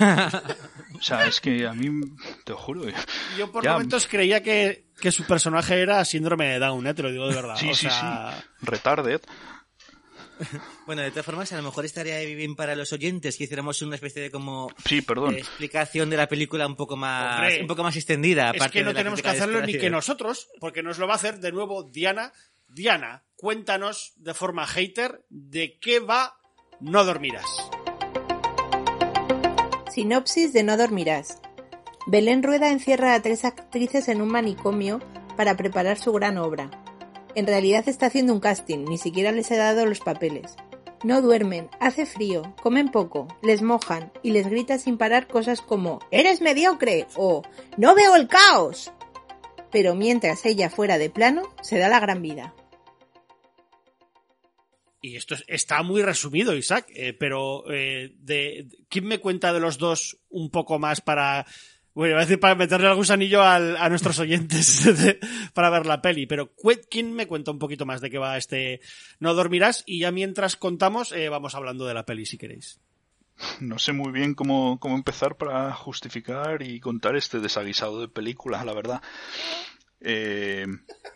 O sea, es que a mí, te juro... Yo por ya... momentos creía que, que su personaje era síndrome de Down, ¿eh? Te lo digo de verdad. Sí, o sí, sea... sí. Retarded. Bueno, de todas formas, a lo mejor estaría bien para los oyentes que hiciéramos una especie de como sí, perdón. Eh, explicación de la película un poco más Hombre, un poco más extendida. Es que no tenemos que hacerlo ni que nosotros, porque nos lo va a hacer de nuevo Diana. Diana, cuéntanos de forma hater de qué va No dormirás. Sinopsis de No dormirás. Belén Rueda encierra a tres actrices en un manicomio para preparar su gran obra. En realidad está haciendo un casting, ni siquiera les he dado los papeles. No duermen, hace frío, comen poco, les mojan y les grita sin parar cosas como «¡Eres mediocre!» o «¡No veo el caos!». Pero mientras ella fuera de plano, se da la gran vida. Y esto está muy resumido, Isaac, eh, pero eh, de, de, ¿quién me cuenta de los dos un poco más para... Bueno, voy a decir para meterle algún anillo al, a nuestros oyentes de, para ver la peli, pero ¿quién me cuenta un poquito más de qué va este No dormirás? Y ya mientras contamos, eh, vamos hablando de la peli, si queréis. No sé muy bien cómo, cómo empezar para justificar y contar este desaguisado de película, la verdad. Eh,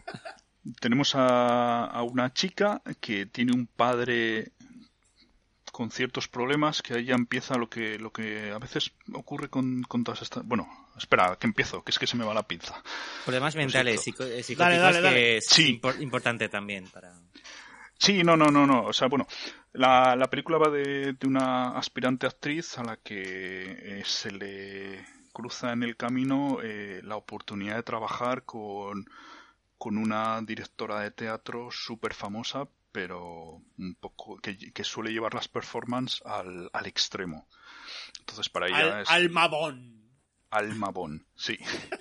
tenemos a, a una chica que tiene un padre con ciertos problemas, que ahí ya empieza lo que lo que a veces ocurre con, con todas estas... Bueno, espera, que empiezo, que es que se me va la pinza. Problemas mentales, psico, psicóticos, dale, dale, dale. que es Sí. impor- importante también para... Sí, no, no, no, no. O sea, bueno, la, la película va de, de una aspirante actriz a la que eh, se le cruza en el camino eh, la oportunidad de trabajar con, con una directora de teatro súper famosa, pero un poco que, que suele llevar las performances al, al extremo. Entonces, para ella Al, es... Almabón. Almabón, sí.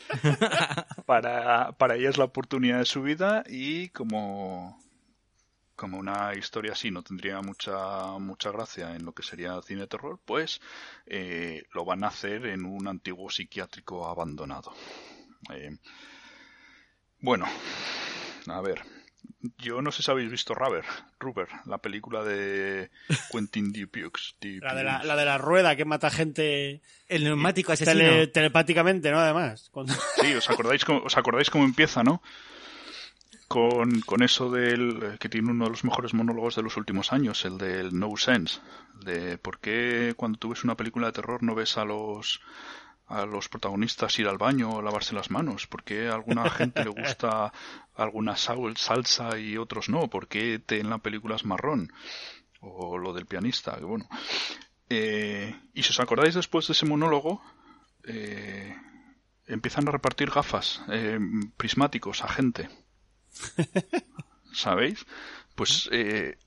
para, para ella es la oportunidad de su vida y como... como una historia así no tendría mucha mucha gracia en lo que sería cine de terror, pues eh, lo van a hacer en un antiguo psiquiátrico abandonado. Eh, bueno, a ver, yo no sé si habéis visto Rubber, Rubber, la película de Quentin Dupieux. La de la, la de la rueda que mata gente... El neumático asesino. Tele, telepáticamente, ¿no? Además. Cuando... Sí, ¿os acordáis cómo, os acordáis cómo empieza, no? Con, con eso del que tiene uno de los mejores monólogos de los últimos años, el del No Sense, de por qué cuando tú ves una película de terror no ves a los a los protagonistas ir al baño o lavarse las manos, por qué a alguna gente le gusta alguna sal, salsa y otros no, por qué te en la película es marrón, o lo del pianista, que bueno. Eh, y si os acordáis después de ese monólogo, eh, empiezan a repartir gafas eh, prismáticos a gente. ¿Sabéis? Pues eh,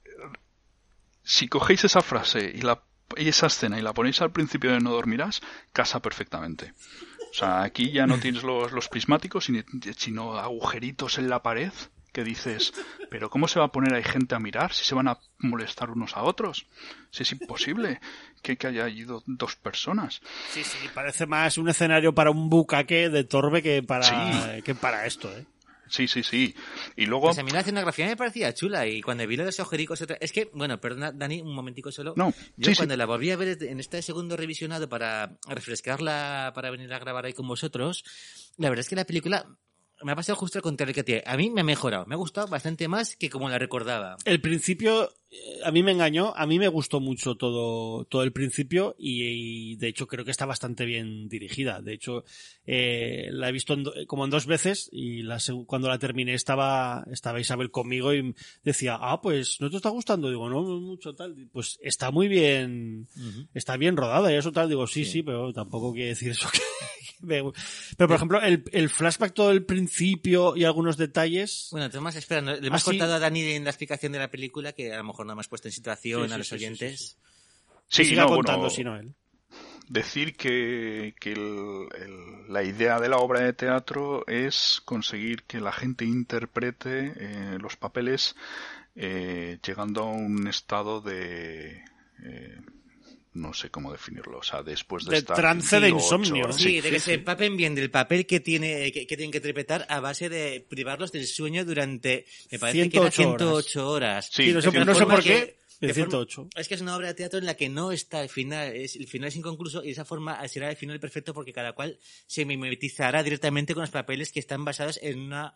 si cogéis esa frase y, la, y esa escena y la ponéis al principio de No dormirás, casa perfectamente. O sea, aquí ya no tienes los, los prismáticos, sino agujeritos en la pared que dices, pero ¿cómo se va a poner ahí gente a mirar si se van a molestar unos a otros? Si es imposible que, que haya ido dos personas. Sí, sí, parece más un escenario para un bucaque de Torbe que para, sí. que para esto, ¿eh? Sí, sí, sí. Y luego... Pues a mí la escenografía me parecía chula y cuando vi lo de los agujericos... Otra... Es que, bueno, perdona, Dani, un momentico solo. No, Yo sí, cuando sí. la volví a ver en este segundo revisionado para refrescarla, para venir a grabar ahí con vosotros, la verdad es que la película me ha pasado justo al contrario que a ti. A mí me ha mejorado, me ha gustado bastante más que como la recordaba. El principio a mí me engañó, a mí me gustó mucho todo, todo el principio y, y de hecho creo que está bastante bien dirigida. De hecho, eh, la he visto en do, como en dos veces y la, cuando la terminé estaba, estaba Isabel conmigo y decía, ah, pues ¿no te está gustando? Digo, no, no mucho tal. Pues está muy bien, uh-huh. está bien rodada y eso tal. Digo, sí, sí, sí, pero tampoco quiere decir eso que... Pero, por ejemplo, el, el flashback todo el principio y algunos detalles... Bueno, Tomás, espera, le hemos así... cortado a Dani en la explicación de la película, que a lo mejor no me has puesto en situación sí, sí, a los sí, oyentes. Sí, sí, sí. sí. sí siga no, contando, bueno, si no él. Decir que, que el, el, la idea de la obra de teatro es conseguir que la gente interprete eh, los papeles eh, llegando a un estado de... Eh, no sé cómo definirlo, o sea, después de, de estar trance de insomnio, horas, sí, sí, de que sí, se empapen bien del papel que tiene que, que tienen que interpretar a base de privarlos del sueño durante, me parece que era ciento ocho horas. Sí, sí, no sé, no sé por qué. De ciento ocho. Forma, es que es una obra de teatro en la que no está el final, es, el final es inconcluso y de esa forma será el final perfecto porque cada cual se mimetizará directamente con los papeles que están basados en una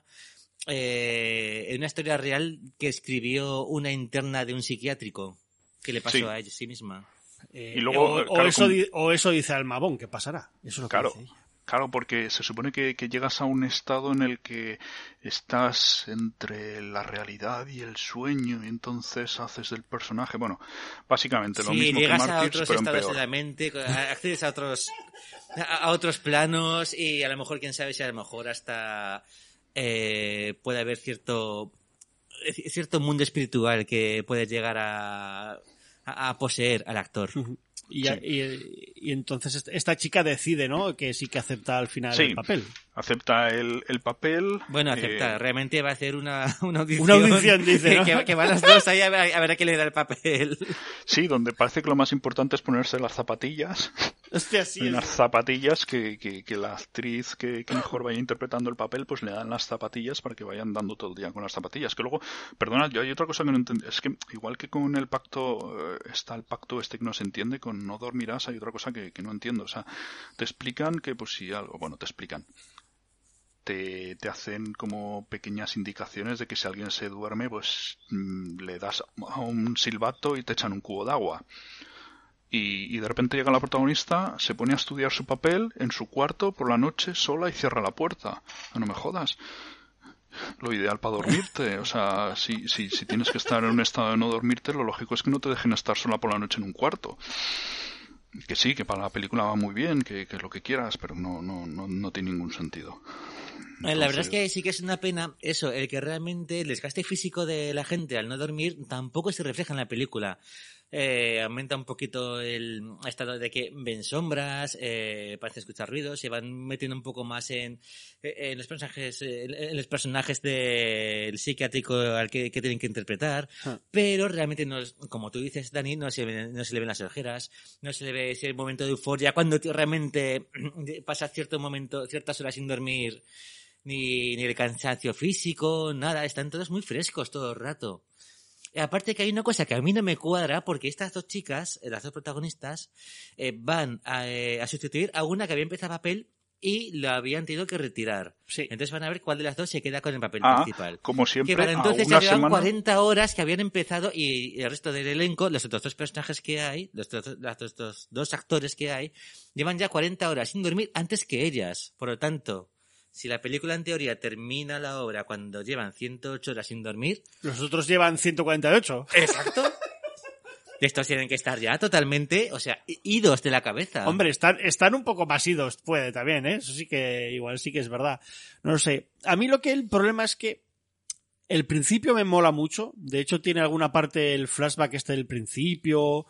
eh, en una historia real que escribió una interna de un psiquiátrico que le pasó sí. a ella sí misma. Eh, y luego, o, claro, o, eso, como... o eso dice Almabón, ¿qué pasará? Eso es lo que claro, dice ella. Claro, porque se supone que, que llegas a un estado en el que estás entre la realidad y el sueño y entonces haces del personaje, bueno, básicamente sí, lo mismo llegas que Mártires, a otros pero en estados peor. de la mente, accedes a otros a otros planos y a lo mejor, quién sabe si a lo mejor hasta eh, puede haber cierto cierto mundo espiritual que puede llegar a a poseer al actor. Y, sí. y, y entonces esta chica decide, ¿no? Que sí que acepta al final sí, el papel. Acepta el, el papel. Bueno, acepta. Eh... Realmente va a hacer una, una audición. Una audición, dice, ¿no? que, que van los dos ahí a ver, a ver a qué le da el papel. Sí, donde parece que lo más importante es ponerse las zapatillas. Hostia, sí, las zapatillas que, que, que la actriz que, que mejor vaya interpretando el papel, pues le dan las zapatillas para que vayan dando todo el día con las zapatillas. Que luego, perdona, yo hay otra cosa que no entiendo. Es que igual que con el pacto, está el pacto este que no se entiende, con No dormirás, hay otra cosa que, que no entiendo. O sea, te explican que, pues si algo, bueno, te explican. te, te hacen como pequeñas indicaciones de que si alguien se duerme, pues mmm, le das a un silbato y te echan un cubo de agua. Y, y de repente llega la protagonista, se pone a estudiar su papel en su cuarto por la noche sola y cierra la puerta. No me jodas. Lo ideal para dormirte. O sea, si, si, si tienes que estar en un estado de no dormirte, lo lógico es que no te dejen estar sola por la noche en un cuarto. Que sí, que para la película va muy bien, que, que es lo que quieras, pero no, no, no, no tiene ningún sentido. Entonces... La verdad es que sí que es una pena eso, el que realmente el desgaste físico de la gente al no dormir tampoco se refleja en la película. Eh, aumenta un poquito el estado de que ven sombras, eh, parece escuchar ruidos, se van metiendo un poco más en, en los personajes, en los personajes del psiquiátrico al que, que tienen que interpretar, ah. pero realmente no, como tú dices, Dani, no se, no se le ven las ojeras, no se le ve ese momento de euforia cuando realmente pasa cierto momento, ciertas horas sin dormir, ni, ni el cansancio físico, nada, están todos muy frescos todo el rato. Aparte que hay una cosa que a mí no me cuadra, porque estas dos chicas, las dos protagonistas, eh, van a, eh, a sustituir a una que había empezado papel y la habían tenido que retirar. Sí. Entonces van a ver cuál de las dos se queda con el papel ah, principal. Como siempre, que para entonces ya llevan semana... cuarenta horas que habían empezado y el resto del elenco, los otros dos personajes que hay, los otros dos, dos, dos actores que hay, llevan ya cuarenta horas sin dormir antes que ellas. Por lo tanto... Si la película en teoría termina la obra cuando llevan ciento ocho horas sin dormir... Los otros llevan ciento cuarenta y ocho. Exacto. Estos tienen que estar ya totalmente, o sea, idos de la cabeza. Hombre, están, están un poco más idos, puede también, ¿eh? Eso sí que, igual sí que es verdad. No lo sé. A mí lo que el problema es que el principio me mola mucho. De hecho, tiene alguna parte el flashback este del principio...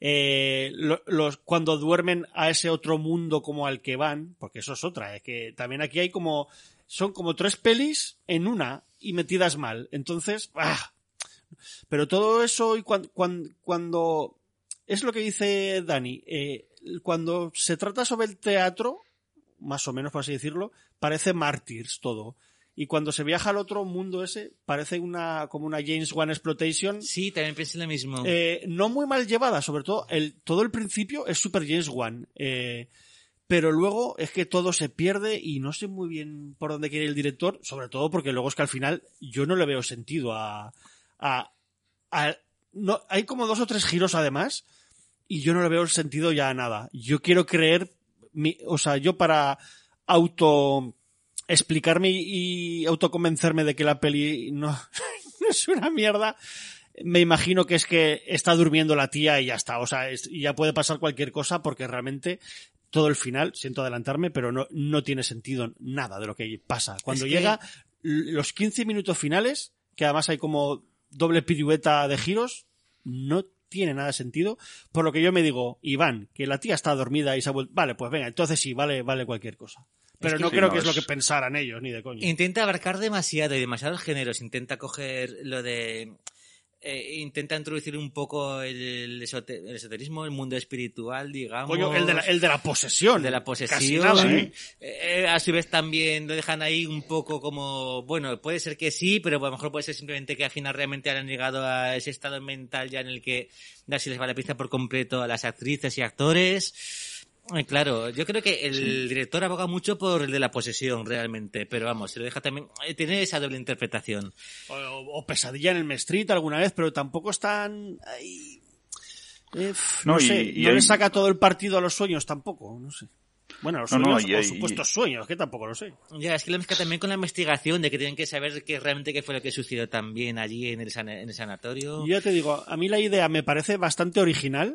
Eh, lo, los, cuando duermen a ese otro mundo como al que van, porque eso es otra, es que también aquí hay como, son como tres pelis en una y metidas mal, entonces, ¡ah! Pero todo eso y cuando, cuando, cuando es lo que dice Dani, eh, cuando se trata sobre el teatro, más o menos por así decirlo, parece Mártires todo. Y cuando se viaja al otro mundo ese, parece una como una James Wan exploitation. Sí, también pensé lo mismo. Eh, no muy mal llevada, sobre todo el todo el principio es super James Wan. Eh, pero luego es que todo se pierde y no sé muy bien por dónde quiere ir el director, sobre todo porque luego es que al final yo no le veo sentido a... a, a no, hay como dos o tres giros además y yo no le veo el sentido ya a nada. Yo quiero creer, mi, o sea, yo para auto... explicarme y autoconvencerme de que la peli no, no es una mierda, me imagino que es que está durmiendo la tía y ya está, o sea, es, ya puede pasar cualquier cosa porque realmente todo el final, siento adelantarme, pero no, no tiene sentido nada de lo que pasa. Cuando es llega que... los quince minutos finales, que además hay como doble pirueta de giros, no tiene nada de sentido, por lo que yo me digo, Iván, que la tía está dormida y se ha vuelto, vale, pues venga, entonces sí, vale, vale cualquier cosa. Pero es que no sí, creo no, que es lo que pensaran ellos, ni de coño. Intenta abarcar demasiado y demasiados géneros. Intenta coger lo de... Eh, intenta introducir un poco el, el, esoter, el esoterismo, el mundo espiritual, digamos. Coño, el de la, el de la posesión. El de la posesión. Casi nada, ¿eh? Eh, a su vez también lo dejan ahí un poco como... Bueno, puede ser que sí, pero a lo mejor puede ser simplemente que al final realmente han llegado a ese estado mental ya en el que ya se les va la pista por completo a las actrices y actores... Claro, yo creo que el sí. director aboga mucho por el de la posesión realmente, pero vamos, se lo deja también, tiene esa doble interpretación. O, o Pesadilla en el Street alguna vez, pero tampoco están ahí, eh, no, no y, sé, y no hay... le saca todo el partido a los sueños tampoco, no sé. Bueno, a los no, sueños no, y, o supuestos y... sueños, que tampoco lo sé. Ya, es que lo mezcla también con la investigación de que tienen que saber qué realmente qué fue lo que sucedió también allí en el, san, en el sanatorio. Yo ya te digo, a mí la idea me parece bastante original,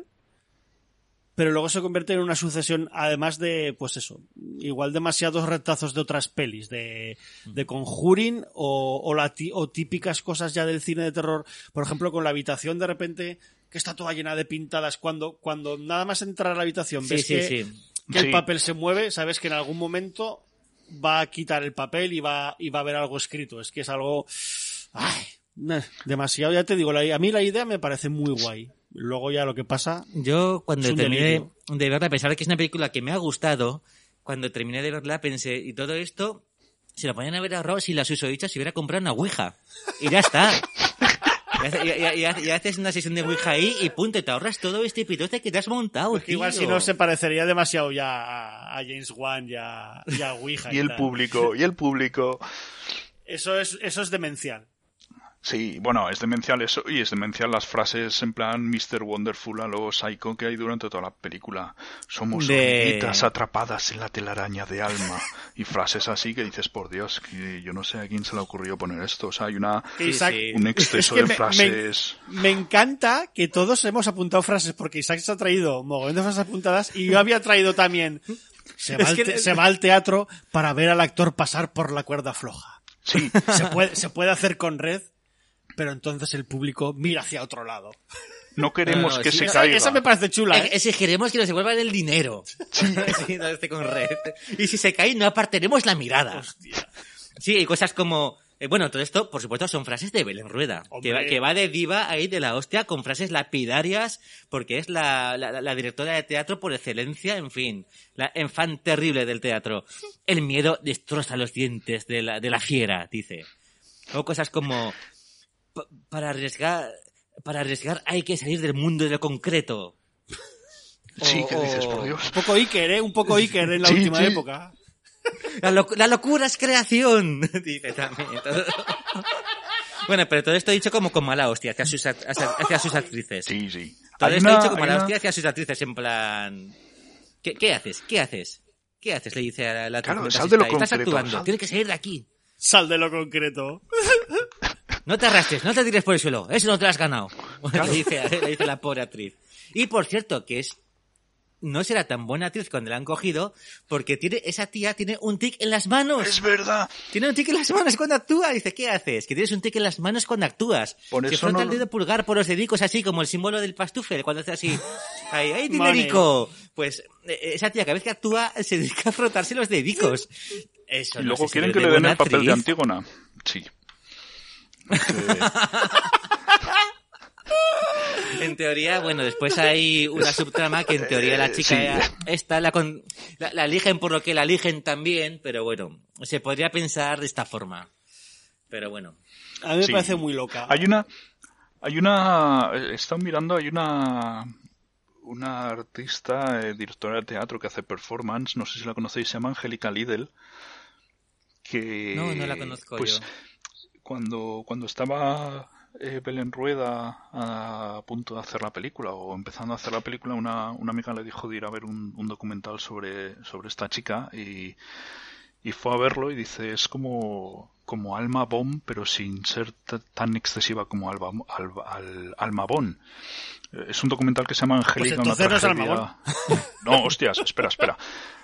pero luego se convierte en una sucesión, además de, pues eso, igual demasiados retazos de otras pelis, de, de Conjuring o, o, la, o típicas cosas ya del cine de terror, por ejemplo, con la habitación de repente que está toda llena de pintadas, cuando, cuando nada más entrar a la habitación ves sí, sí, que, sí. que sí. el papel se mueve, sabes que en algún momento va a quitar el papel y va, y va a haber algo escrito, es que es algo, ay, demasiado, ya te digo, la, a mí la idea me parece muy guay. Luego ya lo que pasa... Yo cuando terminé de verla, a pesar de que es una película que me ha gustado, cuando terminé de verla pensé, y todo esto, se lo podían haber ahorrado si la susodicha se hubiera comprado una ouija. Y ya está. Y, y, y, y haces una sesión de Ouija ahí y punto, te ahorras todo este pirote que te has montado, Porque tío. igual si no se parecería demasiado ya a, a James Wan y a, y a Ouija. y, y el tal. público, y el público. Eso es, eso es demencial. Sí, bueno, es demencial eso, y es demencial las frases en plan mister Wonderful a lo Psycho que hay durante toda la película. Somos De- hormiguitas atrapadas en la telaraña de Alma. Y frases así que dices, por Dios, que yo no sé a quién se le ocurrió poner esto. O sea, hay una Que Isaac- sí. un exceso Es que de me- frases. Me, me encanta que todos hemos apuntado frases, porque Isaac se ha traído mogollón de frases apuntadas y yo había traído también. Se va, Es al, que- te- se va al teatro para ver al actor pasar por la cuerda floja. Sí, Se puede, se puede hacer con red, pero entonces el público mira hacia otro lado. no queremos No, no, que sí, se esa- caiga. Esa me parece chula, ¿eh? Exigiremos que nos devuelvan el dinero. Sí. Sí, no esté con red. Y si se cae, no apartaremos la mirada. Hostia. Sí, y cosas como... eh, bueno, todo esto, por supuesto, son frases de Belén Rueda. Que va, Hombre. que va de diva ahí de la hostia con frases lapidarias, porque es la, la, la directora de teatro por excelencia, en fin. La enfant terrible del teatro. El miedo destroza los dientes de la, de la fiera, dice. O cosas como... "Pa- Para arriesgar... Para arriesgar hay que salir del mundo de lo concreto. Sí, O- que dices, por o- Dios. Un poco Iker, ¿eh? Un poco Iker en la Sí, última sí. época. La, loc- la locura es creación, dice también. Todo- Bueno, pero todo esto dicho como con mala hostia hacia sus, act- hacia, hacia sus actrices. Sí, sí. Todo Hay esto una- dicho con hay mala una- hostia hacia sus actrices, en plan... ¿Qué, qué haces? ¿Qué haces? ¿Qué haces? Le dice a la, la Claro, actriz, sal de lo "Estás concreto, actuando, sal". tienes que salir de aquí. Sal de lo concreto. No te arrastres, no te tires por el suelo, eso no te lo has ganado. Le, dice, le dice la pobre actriz. Y por cierto, que es... No será tan buena actriz cuando la han cogido, porque tiene esa tía tiene un tic en las manos. Es verdad. Tiene un tic en las manos cuando actúa. Dice, ¿qué haces? Que tienes un tic en las manos cuando actúas. Por Se eso frota no el lo- dedo pulgar por los dedicos así, como el símbolo del pastufel, cuando hace así. ¡Ay, ay, Money. dinerico! Pues eh, esa tía cada vez que actúa se dedica a frotarse los dedicos. Eso Y no luego sé si quieren es que de le den buena el papel de actriz. Antígona. Sí. Que- En teoría, bueno, después hay una subtrama que en teoría la chica Eh, sí. esta la, con, la, la eligen por lo que la eligen también, pero bueno, se podría pensar de esta forma. Pero bueno. A mí me Sí. parece muy loca. Hay una, hay una, he estado mirando, hay una, una artista, eh, directora de teatro que hace performance, no sé si la conocéis, se llama Angélica Lidl, que... No, no la conozco pues, yo. Cuando, cuando estaba eh, Belén Rueda a punto de hacer la película, o empezando a hacer la película, una, una amiga le dijo de ir a ver un, un documental sobre, sobre esta chica, y, y fue a verlo y dice, es como, como Alma Bomb, pero sin ser t- tan excesiva como Alba, Alba, Al- Alma Bond. Eh, Es un documental que se llama Angélica, Pues una entonces no es tragedia... No, hostias, espera, espera.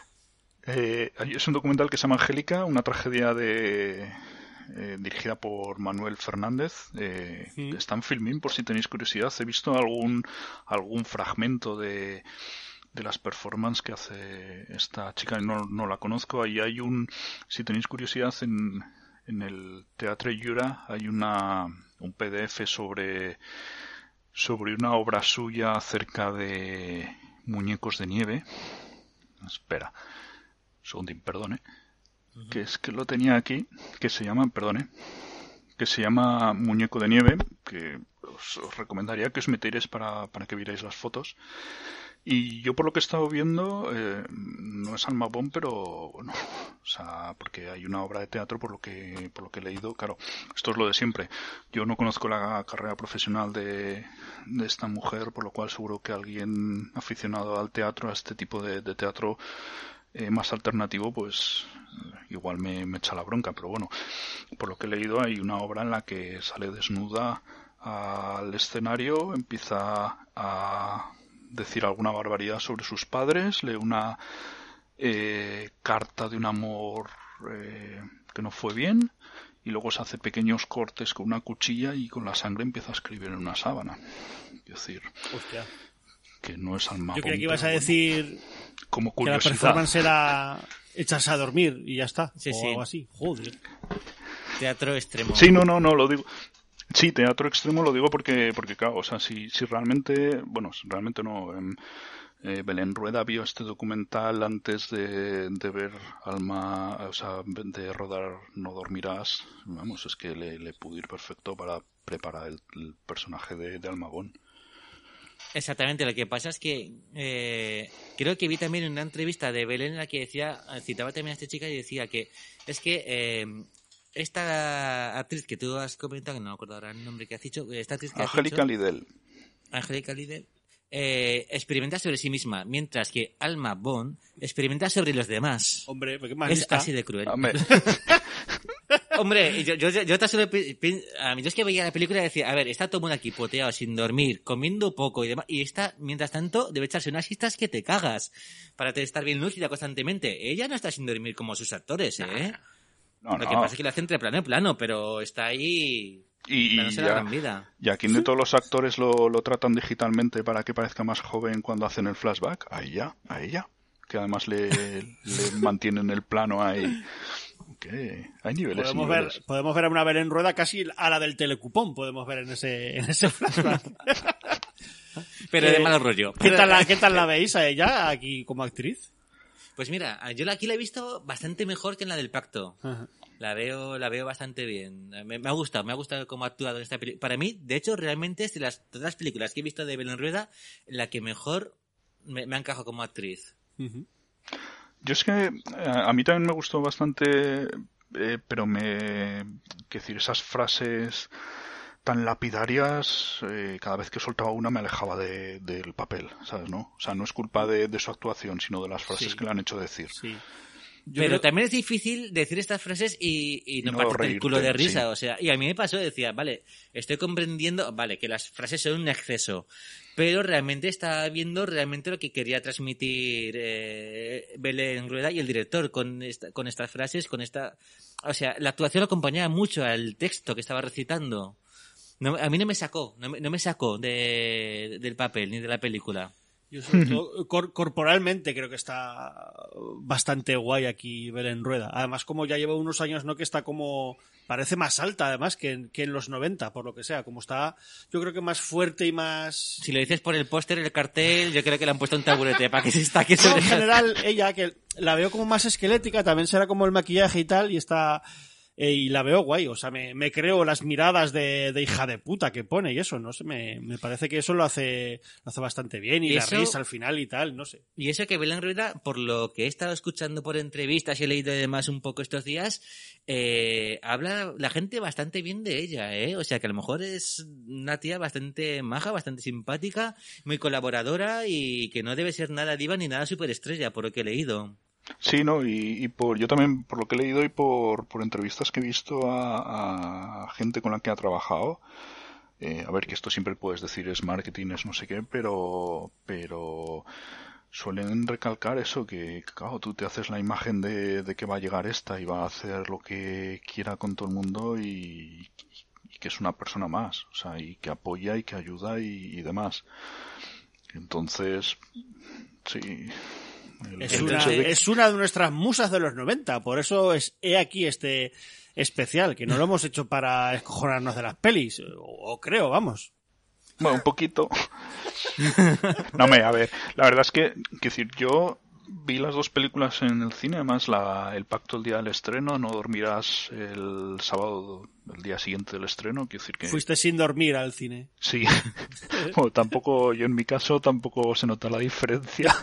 Eh, es un documental que se llama Angélica, una tragedia de... Eh, dirigida por Manuel Fernández. Eh, Mm. Está en Filmin, por si tenéis curiosidad. He visto algún algún fragmento de, de las performances que hace esta chica. No, no la conozco. Ahí hay un... Si tenéis curiosidad, en, en el Teatre Jura hay una un P D F sobre sobre una obra suya acerca de muñecos de nieve. Espera. Un segundín, perdone. Que es que lo tenía aquí, que se llama, perdone, que se llama Muñeco de Nieve, que os, os recomendaría que os metierais para, para que vierais las fotos. Y yo por lo que he estado viendo, eh, no es Alma Bomb, pero bueno, o sea, porque hay una obra de teatro por lo que, por lo que he leído, claro, esto es lo de siempre. Yo no conozco la carrera profesional de, de esta mujer, por lo cual seguro que alguien aficionado al teatro, a este tipo de, de teatro, Eh, más alternativo, pues igual me, me echa la bronca, pero bueno, por lo que he leído hay una obra en la que sale desnuda al escenario, empieza a decir alguna barbaridad sobre sus padres, lee una eh, carta de un amor eh, que no fue bien, y luego se hace pequeños cortes con una cuchilla y con la sangre empieza a escribir en una sábana. Es decir, Hostia. que no es Alma Yo creía Bomb, que ibas a pero decir bueno, como que la curiosidad. performance era echarse a dormir y ya está. Sí, o sí. algo así. Joder. Teatro extremo. Sí, no, no, no, lo digo. Sí, teatro extremo lo digo porque, porque claro, o sea, si, si realmente, bueno, si realmente no, em, eh, Belén Rueda vio este documental antes de, de ver Alma, o sea, de rodar No Dormirás, vamos, es que le, le pudo ir perfecto para prepara el, el personaje de, de Almagón. Exactamente, lo que pasa es que eh, creo que vi también una entrevista de Belén en la que decía, citaba también a esta chica y decía que es que eh, esta actriz que tú has comentado, que no me acuerdo ahora el nombre que has dicho, esta actriz que Angélica has dicho, Lidl. Angélica Lidl, eh, experimenta sobre sí misma, mientras que Alma Bond experimenta sobre los demás. Hombre, ¿qué más es lista? así de cruel. Hombre, Hombre, yo, yo, yo tan solo pi- pi- a mí yo es que veía la película y decía, a ver, está todo el mundo aquí poteado, sin dormir, comiendo poco y demás, y esta, mientras tanto, debe echarse unas siestas que te cagas para te estar bien lúcida constantemente. Ella no está sin dormir como sus actores, ¿eh? no, Lo no. que pasa es que lo hace entre plano y plano, pero está ahí Y, y dándose la ya, gran vida. y aquí de todos los actores lo, lo tratan digitalmente para que parezca más joven cuando hacen el flashback. A ella, a ella. Que además le, le mantienen el plano ahí. Que hay niveles y Podemos niveles. ver, podemos ver a una Belén Rueda casi a la del telecupón, podemos ver en ese, en ese flashback. Pero Eh, de mal rollo. ¿Qué tal, la, ¿Qué tal la veis a ella aquí como actriz? Pues mira, yo la- aquí la he visto bastante mejor que en la del Pacto. Ajá. La veo, la veo bastante bien. Me, me ha gustado, me ha gustado cómo ha actuado en esta película. Para mí, de hecho, realmente es de las, todas las películas que he visto de Belén Rueda, la que mejor me, me ha encajado como actriz. Uh-huh. Yo es que eh, a mí también me gustó bastante, eh, pero me... que decir, esas frases tan lapidarias, eh, cada vez que soltaba una me alejaba de, del papel, ¿sabes? ¿No? O sea, no es culpa de, de su actuación, sino de las frases Sí. que le han hecho decir. Sí. Yo Pero creo- también es difícil decir estas frases y, y no, No partirte el reírte, culo de risa, sí. o sea, y a mí me pasó, decía, vale, estoy comprendiendo, vale, que las frases son un exceso, pero realmente está viendo realmente lo que quería transmitir eh, Belén Rueda y el director con esta, con estas frases, con esta, o sea, la actuación acompañaba mucho al texto que estaba recitando. No, a mí no me sacó, no me, no me sacó de, del papel ni de la película. Yo sobre todo, cor- corporalmente creo que está bastante guay aquí Belén Rueda. Además, como ya lleva unos años, ¿no? Que está como... Parece más alta, además, que en, que en los noventa, por lo que sea. Como está, yo creo que más fuerte y más... Si lo dices por el póster, el cartel, yo creo que le han puesto un taburete para que se estaque No, sobre en general, ella, que la veo como más esquelética, también será como el maquillaje y tal, y está... eh, y la veo guay, o sea, me, me creo las miradas de, de hija de puta que pone y eso, no sé, me, me parece que eso lo hace, lo hace bastante bien, y, Y la eso- risa al final y tal, no sé. Y eso que Belén Rueda, por lo que he estado escuchando por entrevistas y he leído además un poco estos días, eh, habla la gente bastante bien de ella, ¿eh? O sea que a lo mejor es una tía bastante maja, bastante simpática, muy colaboradora y que no debe ser nada diva ni nada superestrella, por lo que he leído. Sí, no, y, y por yo también, por lo que he leído y por, por entrevistas que he visto a, a gente con la que ha trabajado, eh, a ver, que esto siempre puedes decir es marketing, es no sé qué, pero, pero suelen recalcar eso, que claro, tú te haces la imagen de, de que va a llegar esta y va a hacer lo que quiera con todo el mundo y, y que es una persona más, o sea, y que apoya y que ayuda y, y demás. Entonces, sí... El- Es el una, hecho de- es una de nuestras musas de los noventa, por eso es he aquí este especial, que no lo hemos hecho para escojonarnos de las pelis, o, o creo, vamos. Bueno, un poquito. No, me, a ver, la verdad es que, quiero decir, yo vi las dos películas en el cine, además la, el pacto el día del estreno, no dormirás el sábado, el día siguiente del estreno, quiero decir que... Fuiste sin dormir al cine. Sí, bueno, tampoco, yo en mi caso tampoco se nota la diferencia.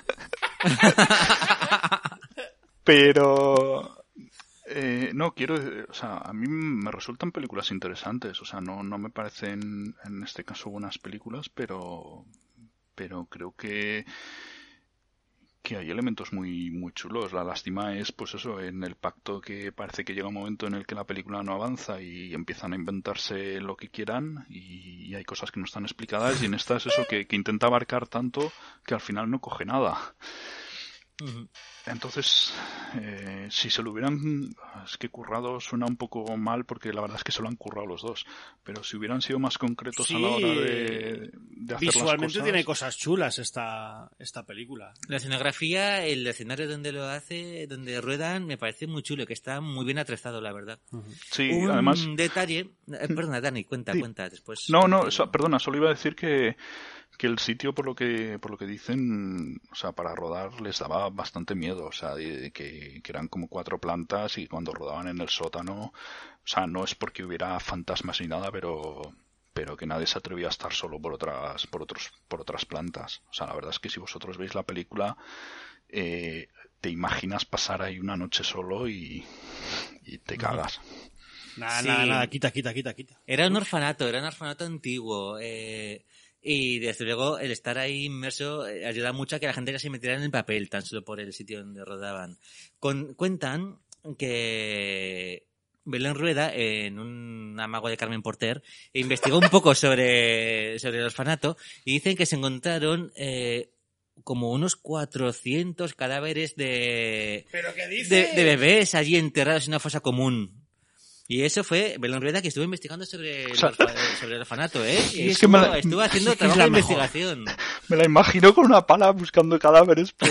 Pero... Eh, no, quiero, o sea, a mí me resultan películas interesantes, o sea, no, no me parecen en este caso buenas películas, pero, pero creo que, que hay elementos muy, muy chulos. La lástima es, pues eso, en el pacto que parece que llega un momento en el que la película no avanza y empiezan a inventarse lo que quieran y, y hay cosas que no están explicadas y en esta es eso que, que intenta abarcar tanto que al final no coge nada. Ujú. Entonces, eh, si se lo hubieran... Es que currado suena un poco mal porque la verdad es que se lo han currado los dos. Pero si hubieran sido más concretos Sí, a la hora de, de hacer visualmente las cosas... tiene cosas chulas esta, esta película. La escenografía, el escenario donde lo hace, donde ruedan, me parece muy chulo, que está muy bien atrezado, la verdad. Sí, Un además... detalle... eh, perdona, Dani, cuenta, Sí. cuenta después. No, no, contigo. eso- perdona, solo iba a decir que, que el sitio, por lo que por lo que dicen, o sea, para rodar les daba bastante miedo, o sea, de- de que, que eran como cuatro plantas y cuando rodaban en el sótano, o sea, no es porque hubiera fantasmas ni nada, pero pero que nadie se atrevía a estar solo por otras, por otros, por otras plantas. O sea, la verdad es que si vosotros veis la película, eh, te imaginas pasar ahí una noche solo y, y te cagas. Nada, Sí. nada, nada, quita, quita, quita, quita. Era un orfanato, era un orfanato antiguo. Eh, y desde luego el estar ahí inmerso eh, ayuda mucho a que la gente ya se metiera en el papel, tan solo por el sitio donde rodaban. Con, cuentan que Belén Rueda, en un amago de Carmen Porter, investigó un poco sobre, sobre el orfanato y dicen que se encontraron eh, como unos cuatrocientos cadáveres de, ¿Pero qué dices? de, de bebés allí enterrados en una fosa común. Y eso fue Belén Rueda, que estuvo investigando sobre el, orfa- sobre el orfanato, ¿eh? Sí, Y es que estuvo, me la- estuvo haciendo es que es trabajo la de mejor. investigación. Me la imagino con una pala buscando cadáveres. Pero...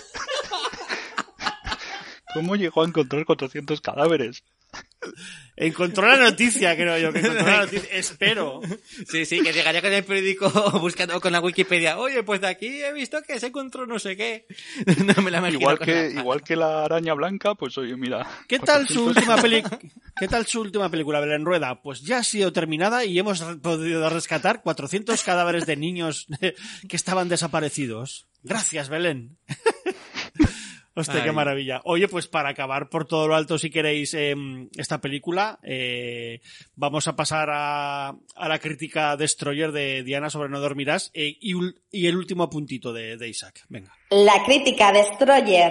¿Cómo llegó a encontrar cuatrocientos cadáveres? Encontró la noticia, creo yo, que encontró la noticia. Espero. Sí, sí, que llegaría con el periódico buscando con la Wikipedia. Oye, pues de aquí he visto que se encontró no sé qué. No me la imagino. Igual con que, la- igual que la araña blanca, pues oye, mira. ¿Qué tal su cuatrocientos última peli ¿Qué tal su última película, Belén Rueda? Pues ya ha sido terminada y hemos re- podido rescatar cuatrocientos cadáveres de niños que estaban desaparecidos. Gracias, Belén. Hostia, qué Ay. maravilla. Oye, pues para acabar por todo lo alto, si queréis, eh, esta película, eh, vamos a pasar a, a la crítica Destroyer de Diana sobre No Dormirás eh, y, ul- y el último puntito de, de Isaac. Venga. La crítica Destroyer.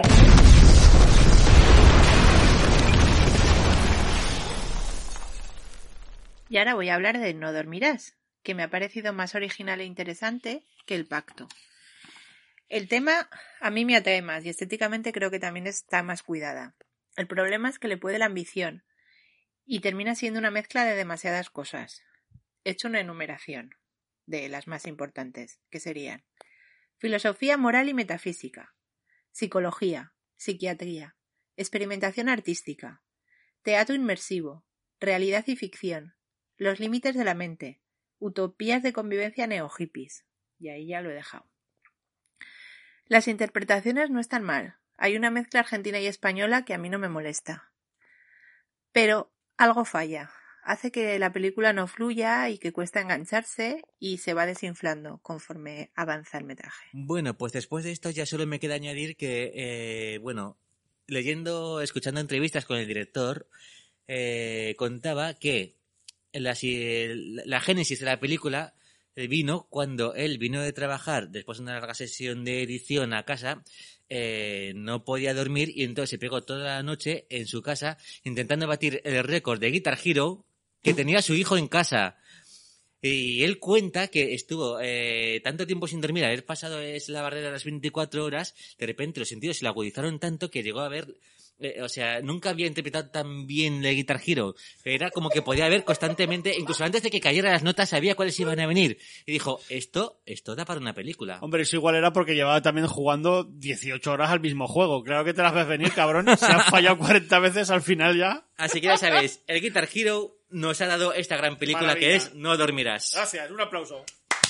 Y ahora voy a hablar de No dormirás, que me ha parecido más original e interesante que El pacto. El tema a mí me atrae más y estéticamente creo que también está más cuidada. El problema es que le puede la ambición y termina siendo una mezcla de demasiadas cosas. He hecho una enumeración de las más importantes, que serían filosofía moral y metafísica, psicología, psiquiatría, experimentación artística, teatro inmersivo, realidad y ficción, los límites de la mente, utopías de convivencia neo-hippies. Y ahí ya lo he dejado. Las interpretaciones no están mal. Hay una mezcla argentina y española que a mí no me molesta. Pero algo falla. Hace que la película no fluya y que cuesta engancharse y se va desinflando conforme avanza el metraje. Bueno, pues después de esto ya solo me queda añadir que, eh, bueno, leyendo, escuchando entrevistas con el director, eh, contaba que la, si- la génesis de la película vino cuando él vino de trabajar después de una larga sesión de edición a casa, eh, no podía dormir y entonces se pegó toda la noche en su casa intentando batir el récord de Guitar Hero que tenía su hijo en casa. Y él cuenta que estuvo eh, tanto tiempo sin dormir, haber pasado es la barrera de las veinticuatro horas, de repente los sentidos se le agudizaron tanto que llegó a ver, eh, o sea, nunca había interpretado tan bien el Guitar Hero. Era como que podía ver constantemente, incluso antes de que cayeran las notas, sabía cuáles iban a venir. Y dijo, esto, esto da para una película. Hombre, eso igual era porque llevaba también jugando dieciocho horas al mismo juego. Claro que te las ves venir, cabrón. Se han fallado cuarenta veces al final ya. Así que ya sabéis, el Guitar Hero nos ha dado esta gran película Maravilla. que es No dormirás. Gracias, un aplauso.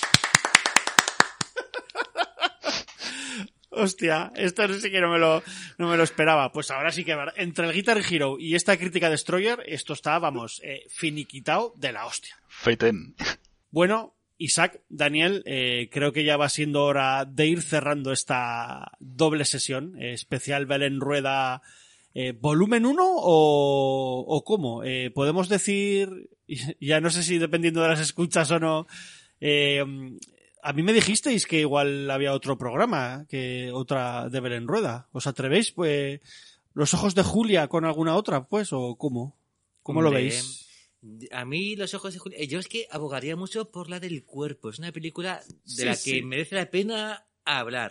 Hostia, esto sí que no me lo, no me lo esperaba. Pues ahora sí que entre el Guitar Hero y esta crítica Destroyer, esto está, vamos, eh, finiquitado de la hostia. Feiten. Bueno, Isaac, Daniel, eh, creo que ya va siendo hora de ir cerrando esta doble sesión, eh, especial Belén Rueda, eh, volumen uno o, o cómo. Eh, podemos decir, ya no sé si dependiendo de las escuchas o no, eh, a mí me dijisteis que igual había otro programa, que otra de Belén Rueda. ¿Os atrevéis? Pues, ¿Los ojos de Julia con alguna otra, pues, o cómo? ¿Cómo Hombre, lo veis? A mí Los ojos de Julia, yo es que abogaría mucho por la del cuerpo. Es una película de Sí, la sí. que merece la pena hablar.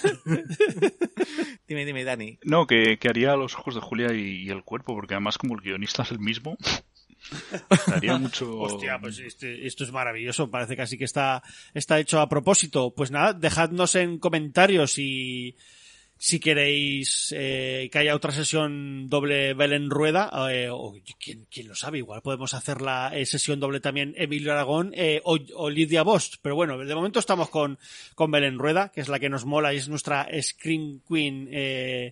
Dime, dime, Dani. No, que, que haría Los ojos de Julia y, y el cuerpo, porque además como el guionista es el mismo, haría mucho... Hostia, pues este- esto es maravilloso. Parece casi que está, está hecho a propósito. Pues nada, dejadnos en comentarios si, si queréis eh, que haya otra sesión doble Belén Rueda, eh, o ¿quién, quién lo sabe, igual podemos hacer la eh, sesión doble también Emilio Aragón eh, o, o Lidia Bosch, pero bueno, de momento estamos con, con Belén Rueda, que es la que nos mola y es nuestra Scream Queen eh,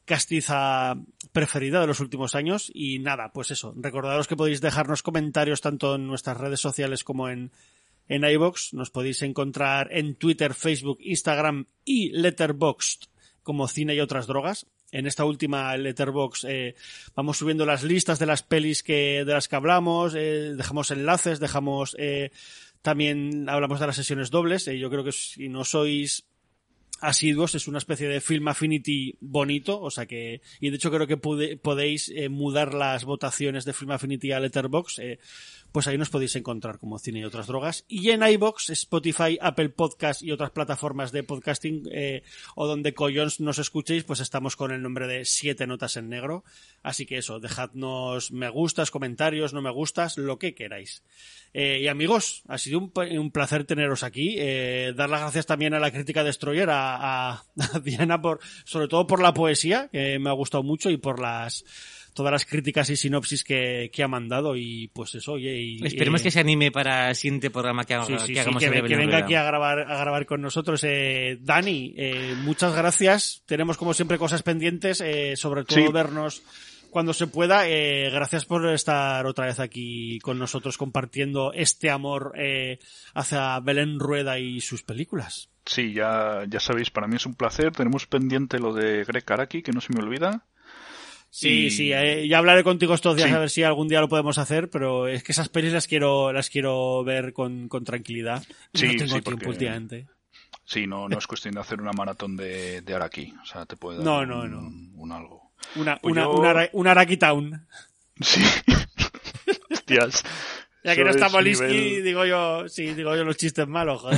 castiza preferida de los últimos años. Y nada, pues eso, recordaros que podéis dejarnos comentarios tanto en nuestras redes sociales como en en iVoox. Nos podéis encontrar en Twitter, Facebook, Instagram y Letterboxd como Cine y Otras Drogas. En esta última Letterboxd eh, vamos subiendo las listas de las pelis que de las que hablamos, eh, dejamos enlaces, dejamos eh, también hablamos de las sesiones dobles. Eh, yo creo que si no sois asiduos es una especie de Film Affinity bonito, o sea que, y de hecho creo que pude, podéis eh, mudar las votaciones de Film Affinity a Letterboxd, eh, pues ahí nos podéis encontrar como Cine y Otras Drogas. Y en iVoox, Spotify, Apple Podcast y otras plataformas de podcasting, eh, o donde collons nos escuchéis, pues estamos con el nombre de Siete Notas en Negro. Así que eso, dejadnos me gustas, comentarios, no me gustas, lo que queráis. Eh, y amigos, ha sido un, un placer teneros aquí. Eh, dar las gracias también a la crítica Destroyer, a, a, a Diana, por, sobre todo por la poesía, que me ha gustado mucho, y por las todas las críticas y sinopsis que, que ha mandado. Y pues eso, oye, y, esperemos eh, que se anime para el siguiente programa que, haga, sí, sí, que hagamos sí, que, en que venga aquí a grabar a grabar con nosotros. eh, Dani, eh, muchas gracias. Tenemos como siempre cosas pendientes, eh, sobre todo sí. vernos cuando se pueda. Eh, gracias por estar otra vez aquí con nosotros compartiendo este amor eh, hacia Belén Rueda y sus películas. Sí, ya, ya sabéis, para mí es un placer. Tenemos pendiente lo de Greg Araki, que no se me olvida. Sí, y... sí, eh, ya hablaré contigo estos días, sí. a ver si algún día lo podemos hacer, pero es que esas pelis las quiero las quiero ver con, con tranquilidad. Y sí, no tengo sí, tiempo porque... últimamente. Sí, no, no es cuestión de hacer una maratón de, de Araki. O sea, te puede dar no, un, no, no. un, un algo. Una, pues una, yo... una, Ara- una Araki Town. Sí. Hostias. Ya que no está Molisky, nivel... digo yo, sí, digo yo los chistes malos, joder.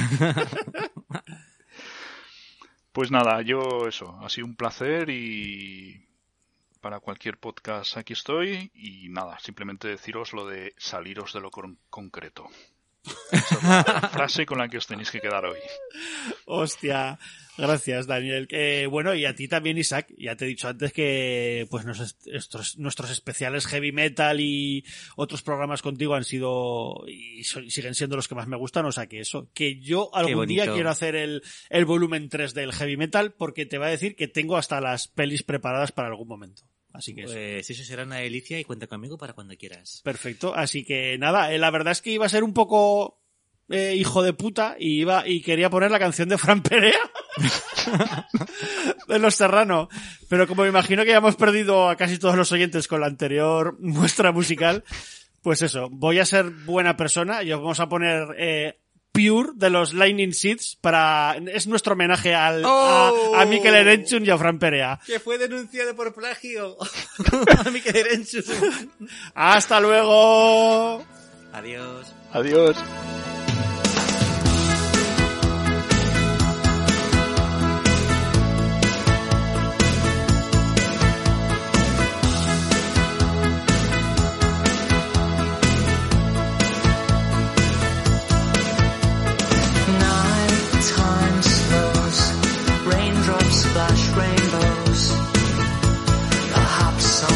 Pues nada, yo eso, ha sido un placer y para cualquier podcast aquí estoy y nada, simplemente deciros lo de saliros de lo con- concreto. Esa es la frase con la que os tenéis que quedar hoy. Hostia, gracias Daniel. Eh, bueno, y a ti también, Isaac. Ya te he dicho antes que pues nos, estos, nuestros especiales heavy metal y otros programas contigo han sido y so, siguen siendo los que más me gustan. O sea que eso, que yo algún día quiero hacer el, el volumen tres del heavy metal, porque te voy a decir que tengo hasta las pelis preparadas para algún momento. Así que eso. Pues eso será una delicia y cuenta conmigo para cuando quieras. Perfecto. Así que nada, eh, la verdad es que iba a ser un poco eh, hijo de puta y iba y quería poner la canción de Fran Perea de Los Serrano. Pero como me imagino que ya hemos perdido a casi todos los oyentes con la anterior muestra musical, pues eso, voy a ser buena persona y os vamos a poner eh, Pure de los Lightning Seeds para es nuestro homenaje al oh, a, a Mikel Erenchun y a Fran Perea, que fue denunciado por plagio. A Mikel Erenchun. Hasta luego. Adiós. Adiós.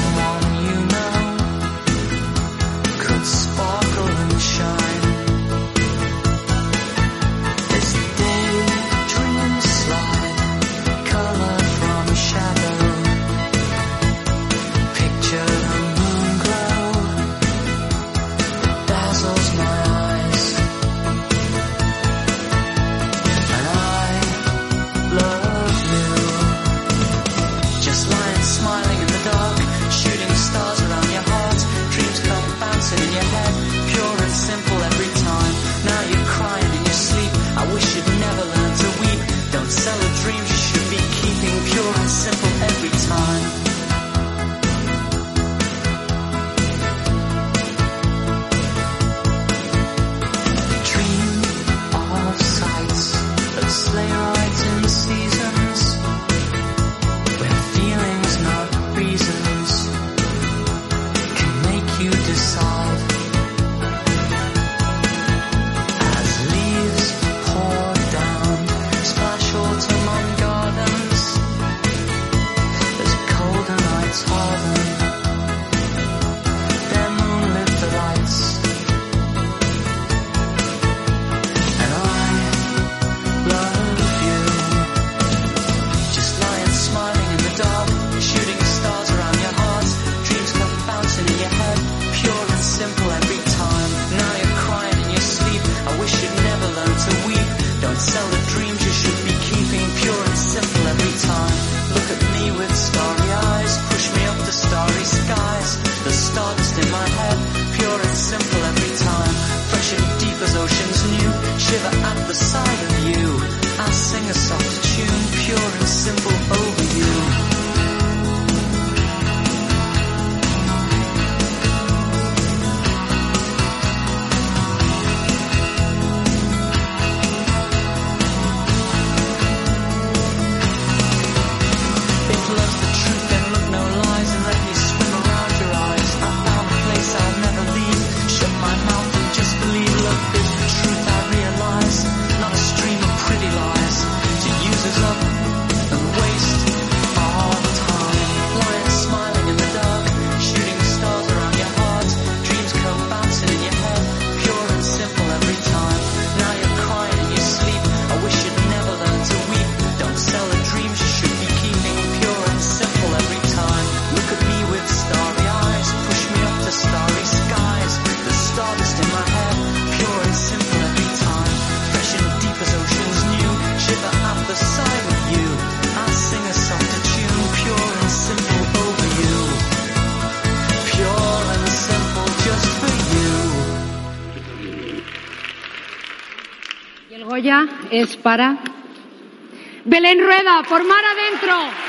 Sparkle and shine. with starry eyes, push me up to starry skies. The stardust in my head, pure and simple every time, fresh and deep as oceans new, shiver at the sight of you. I'll sing a soft tune, pure and simple over you. Es para Belén Rueda, por Mar Adentro.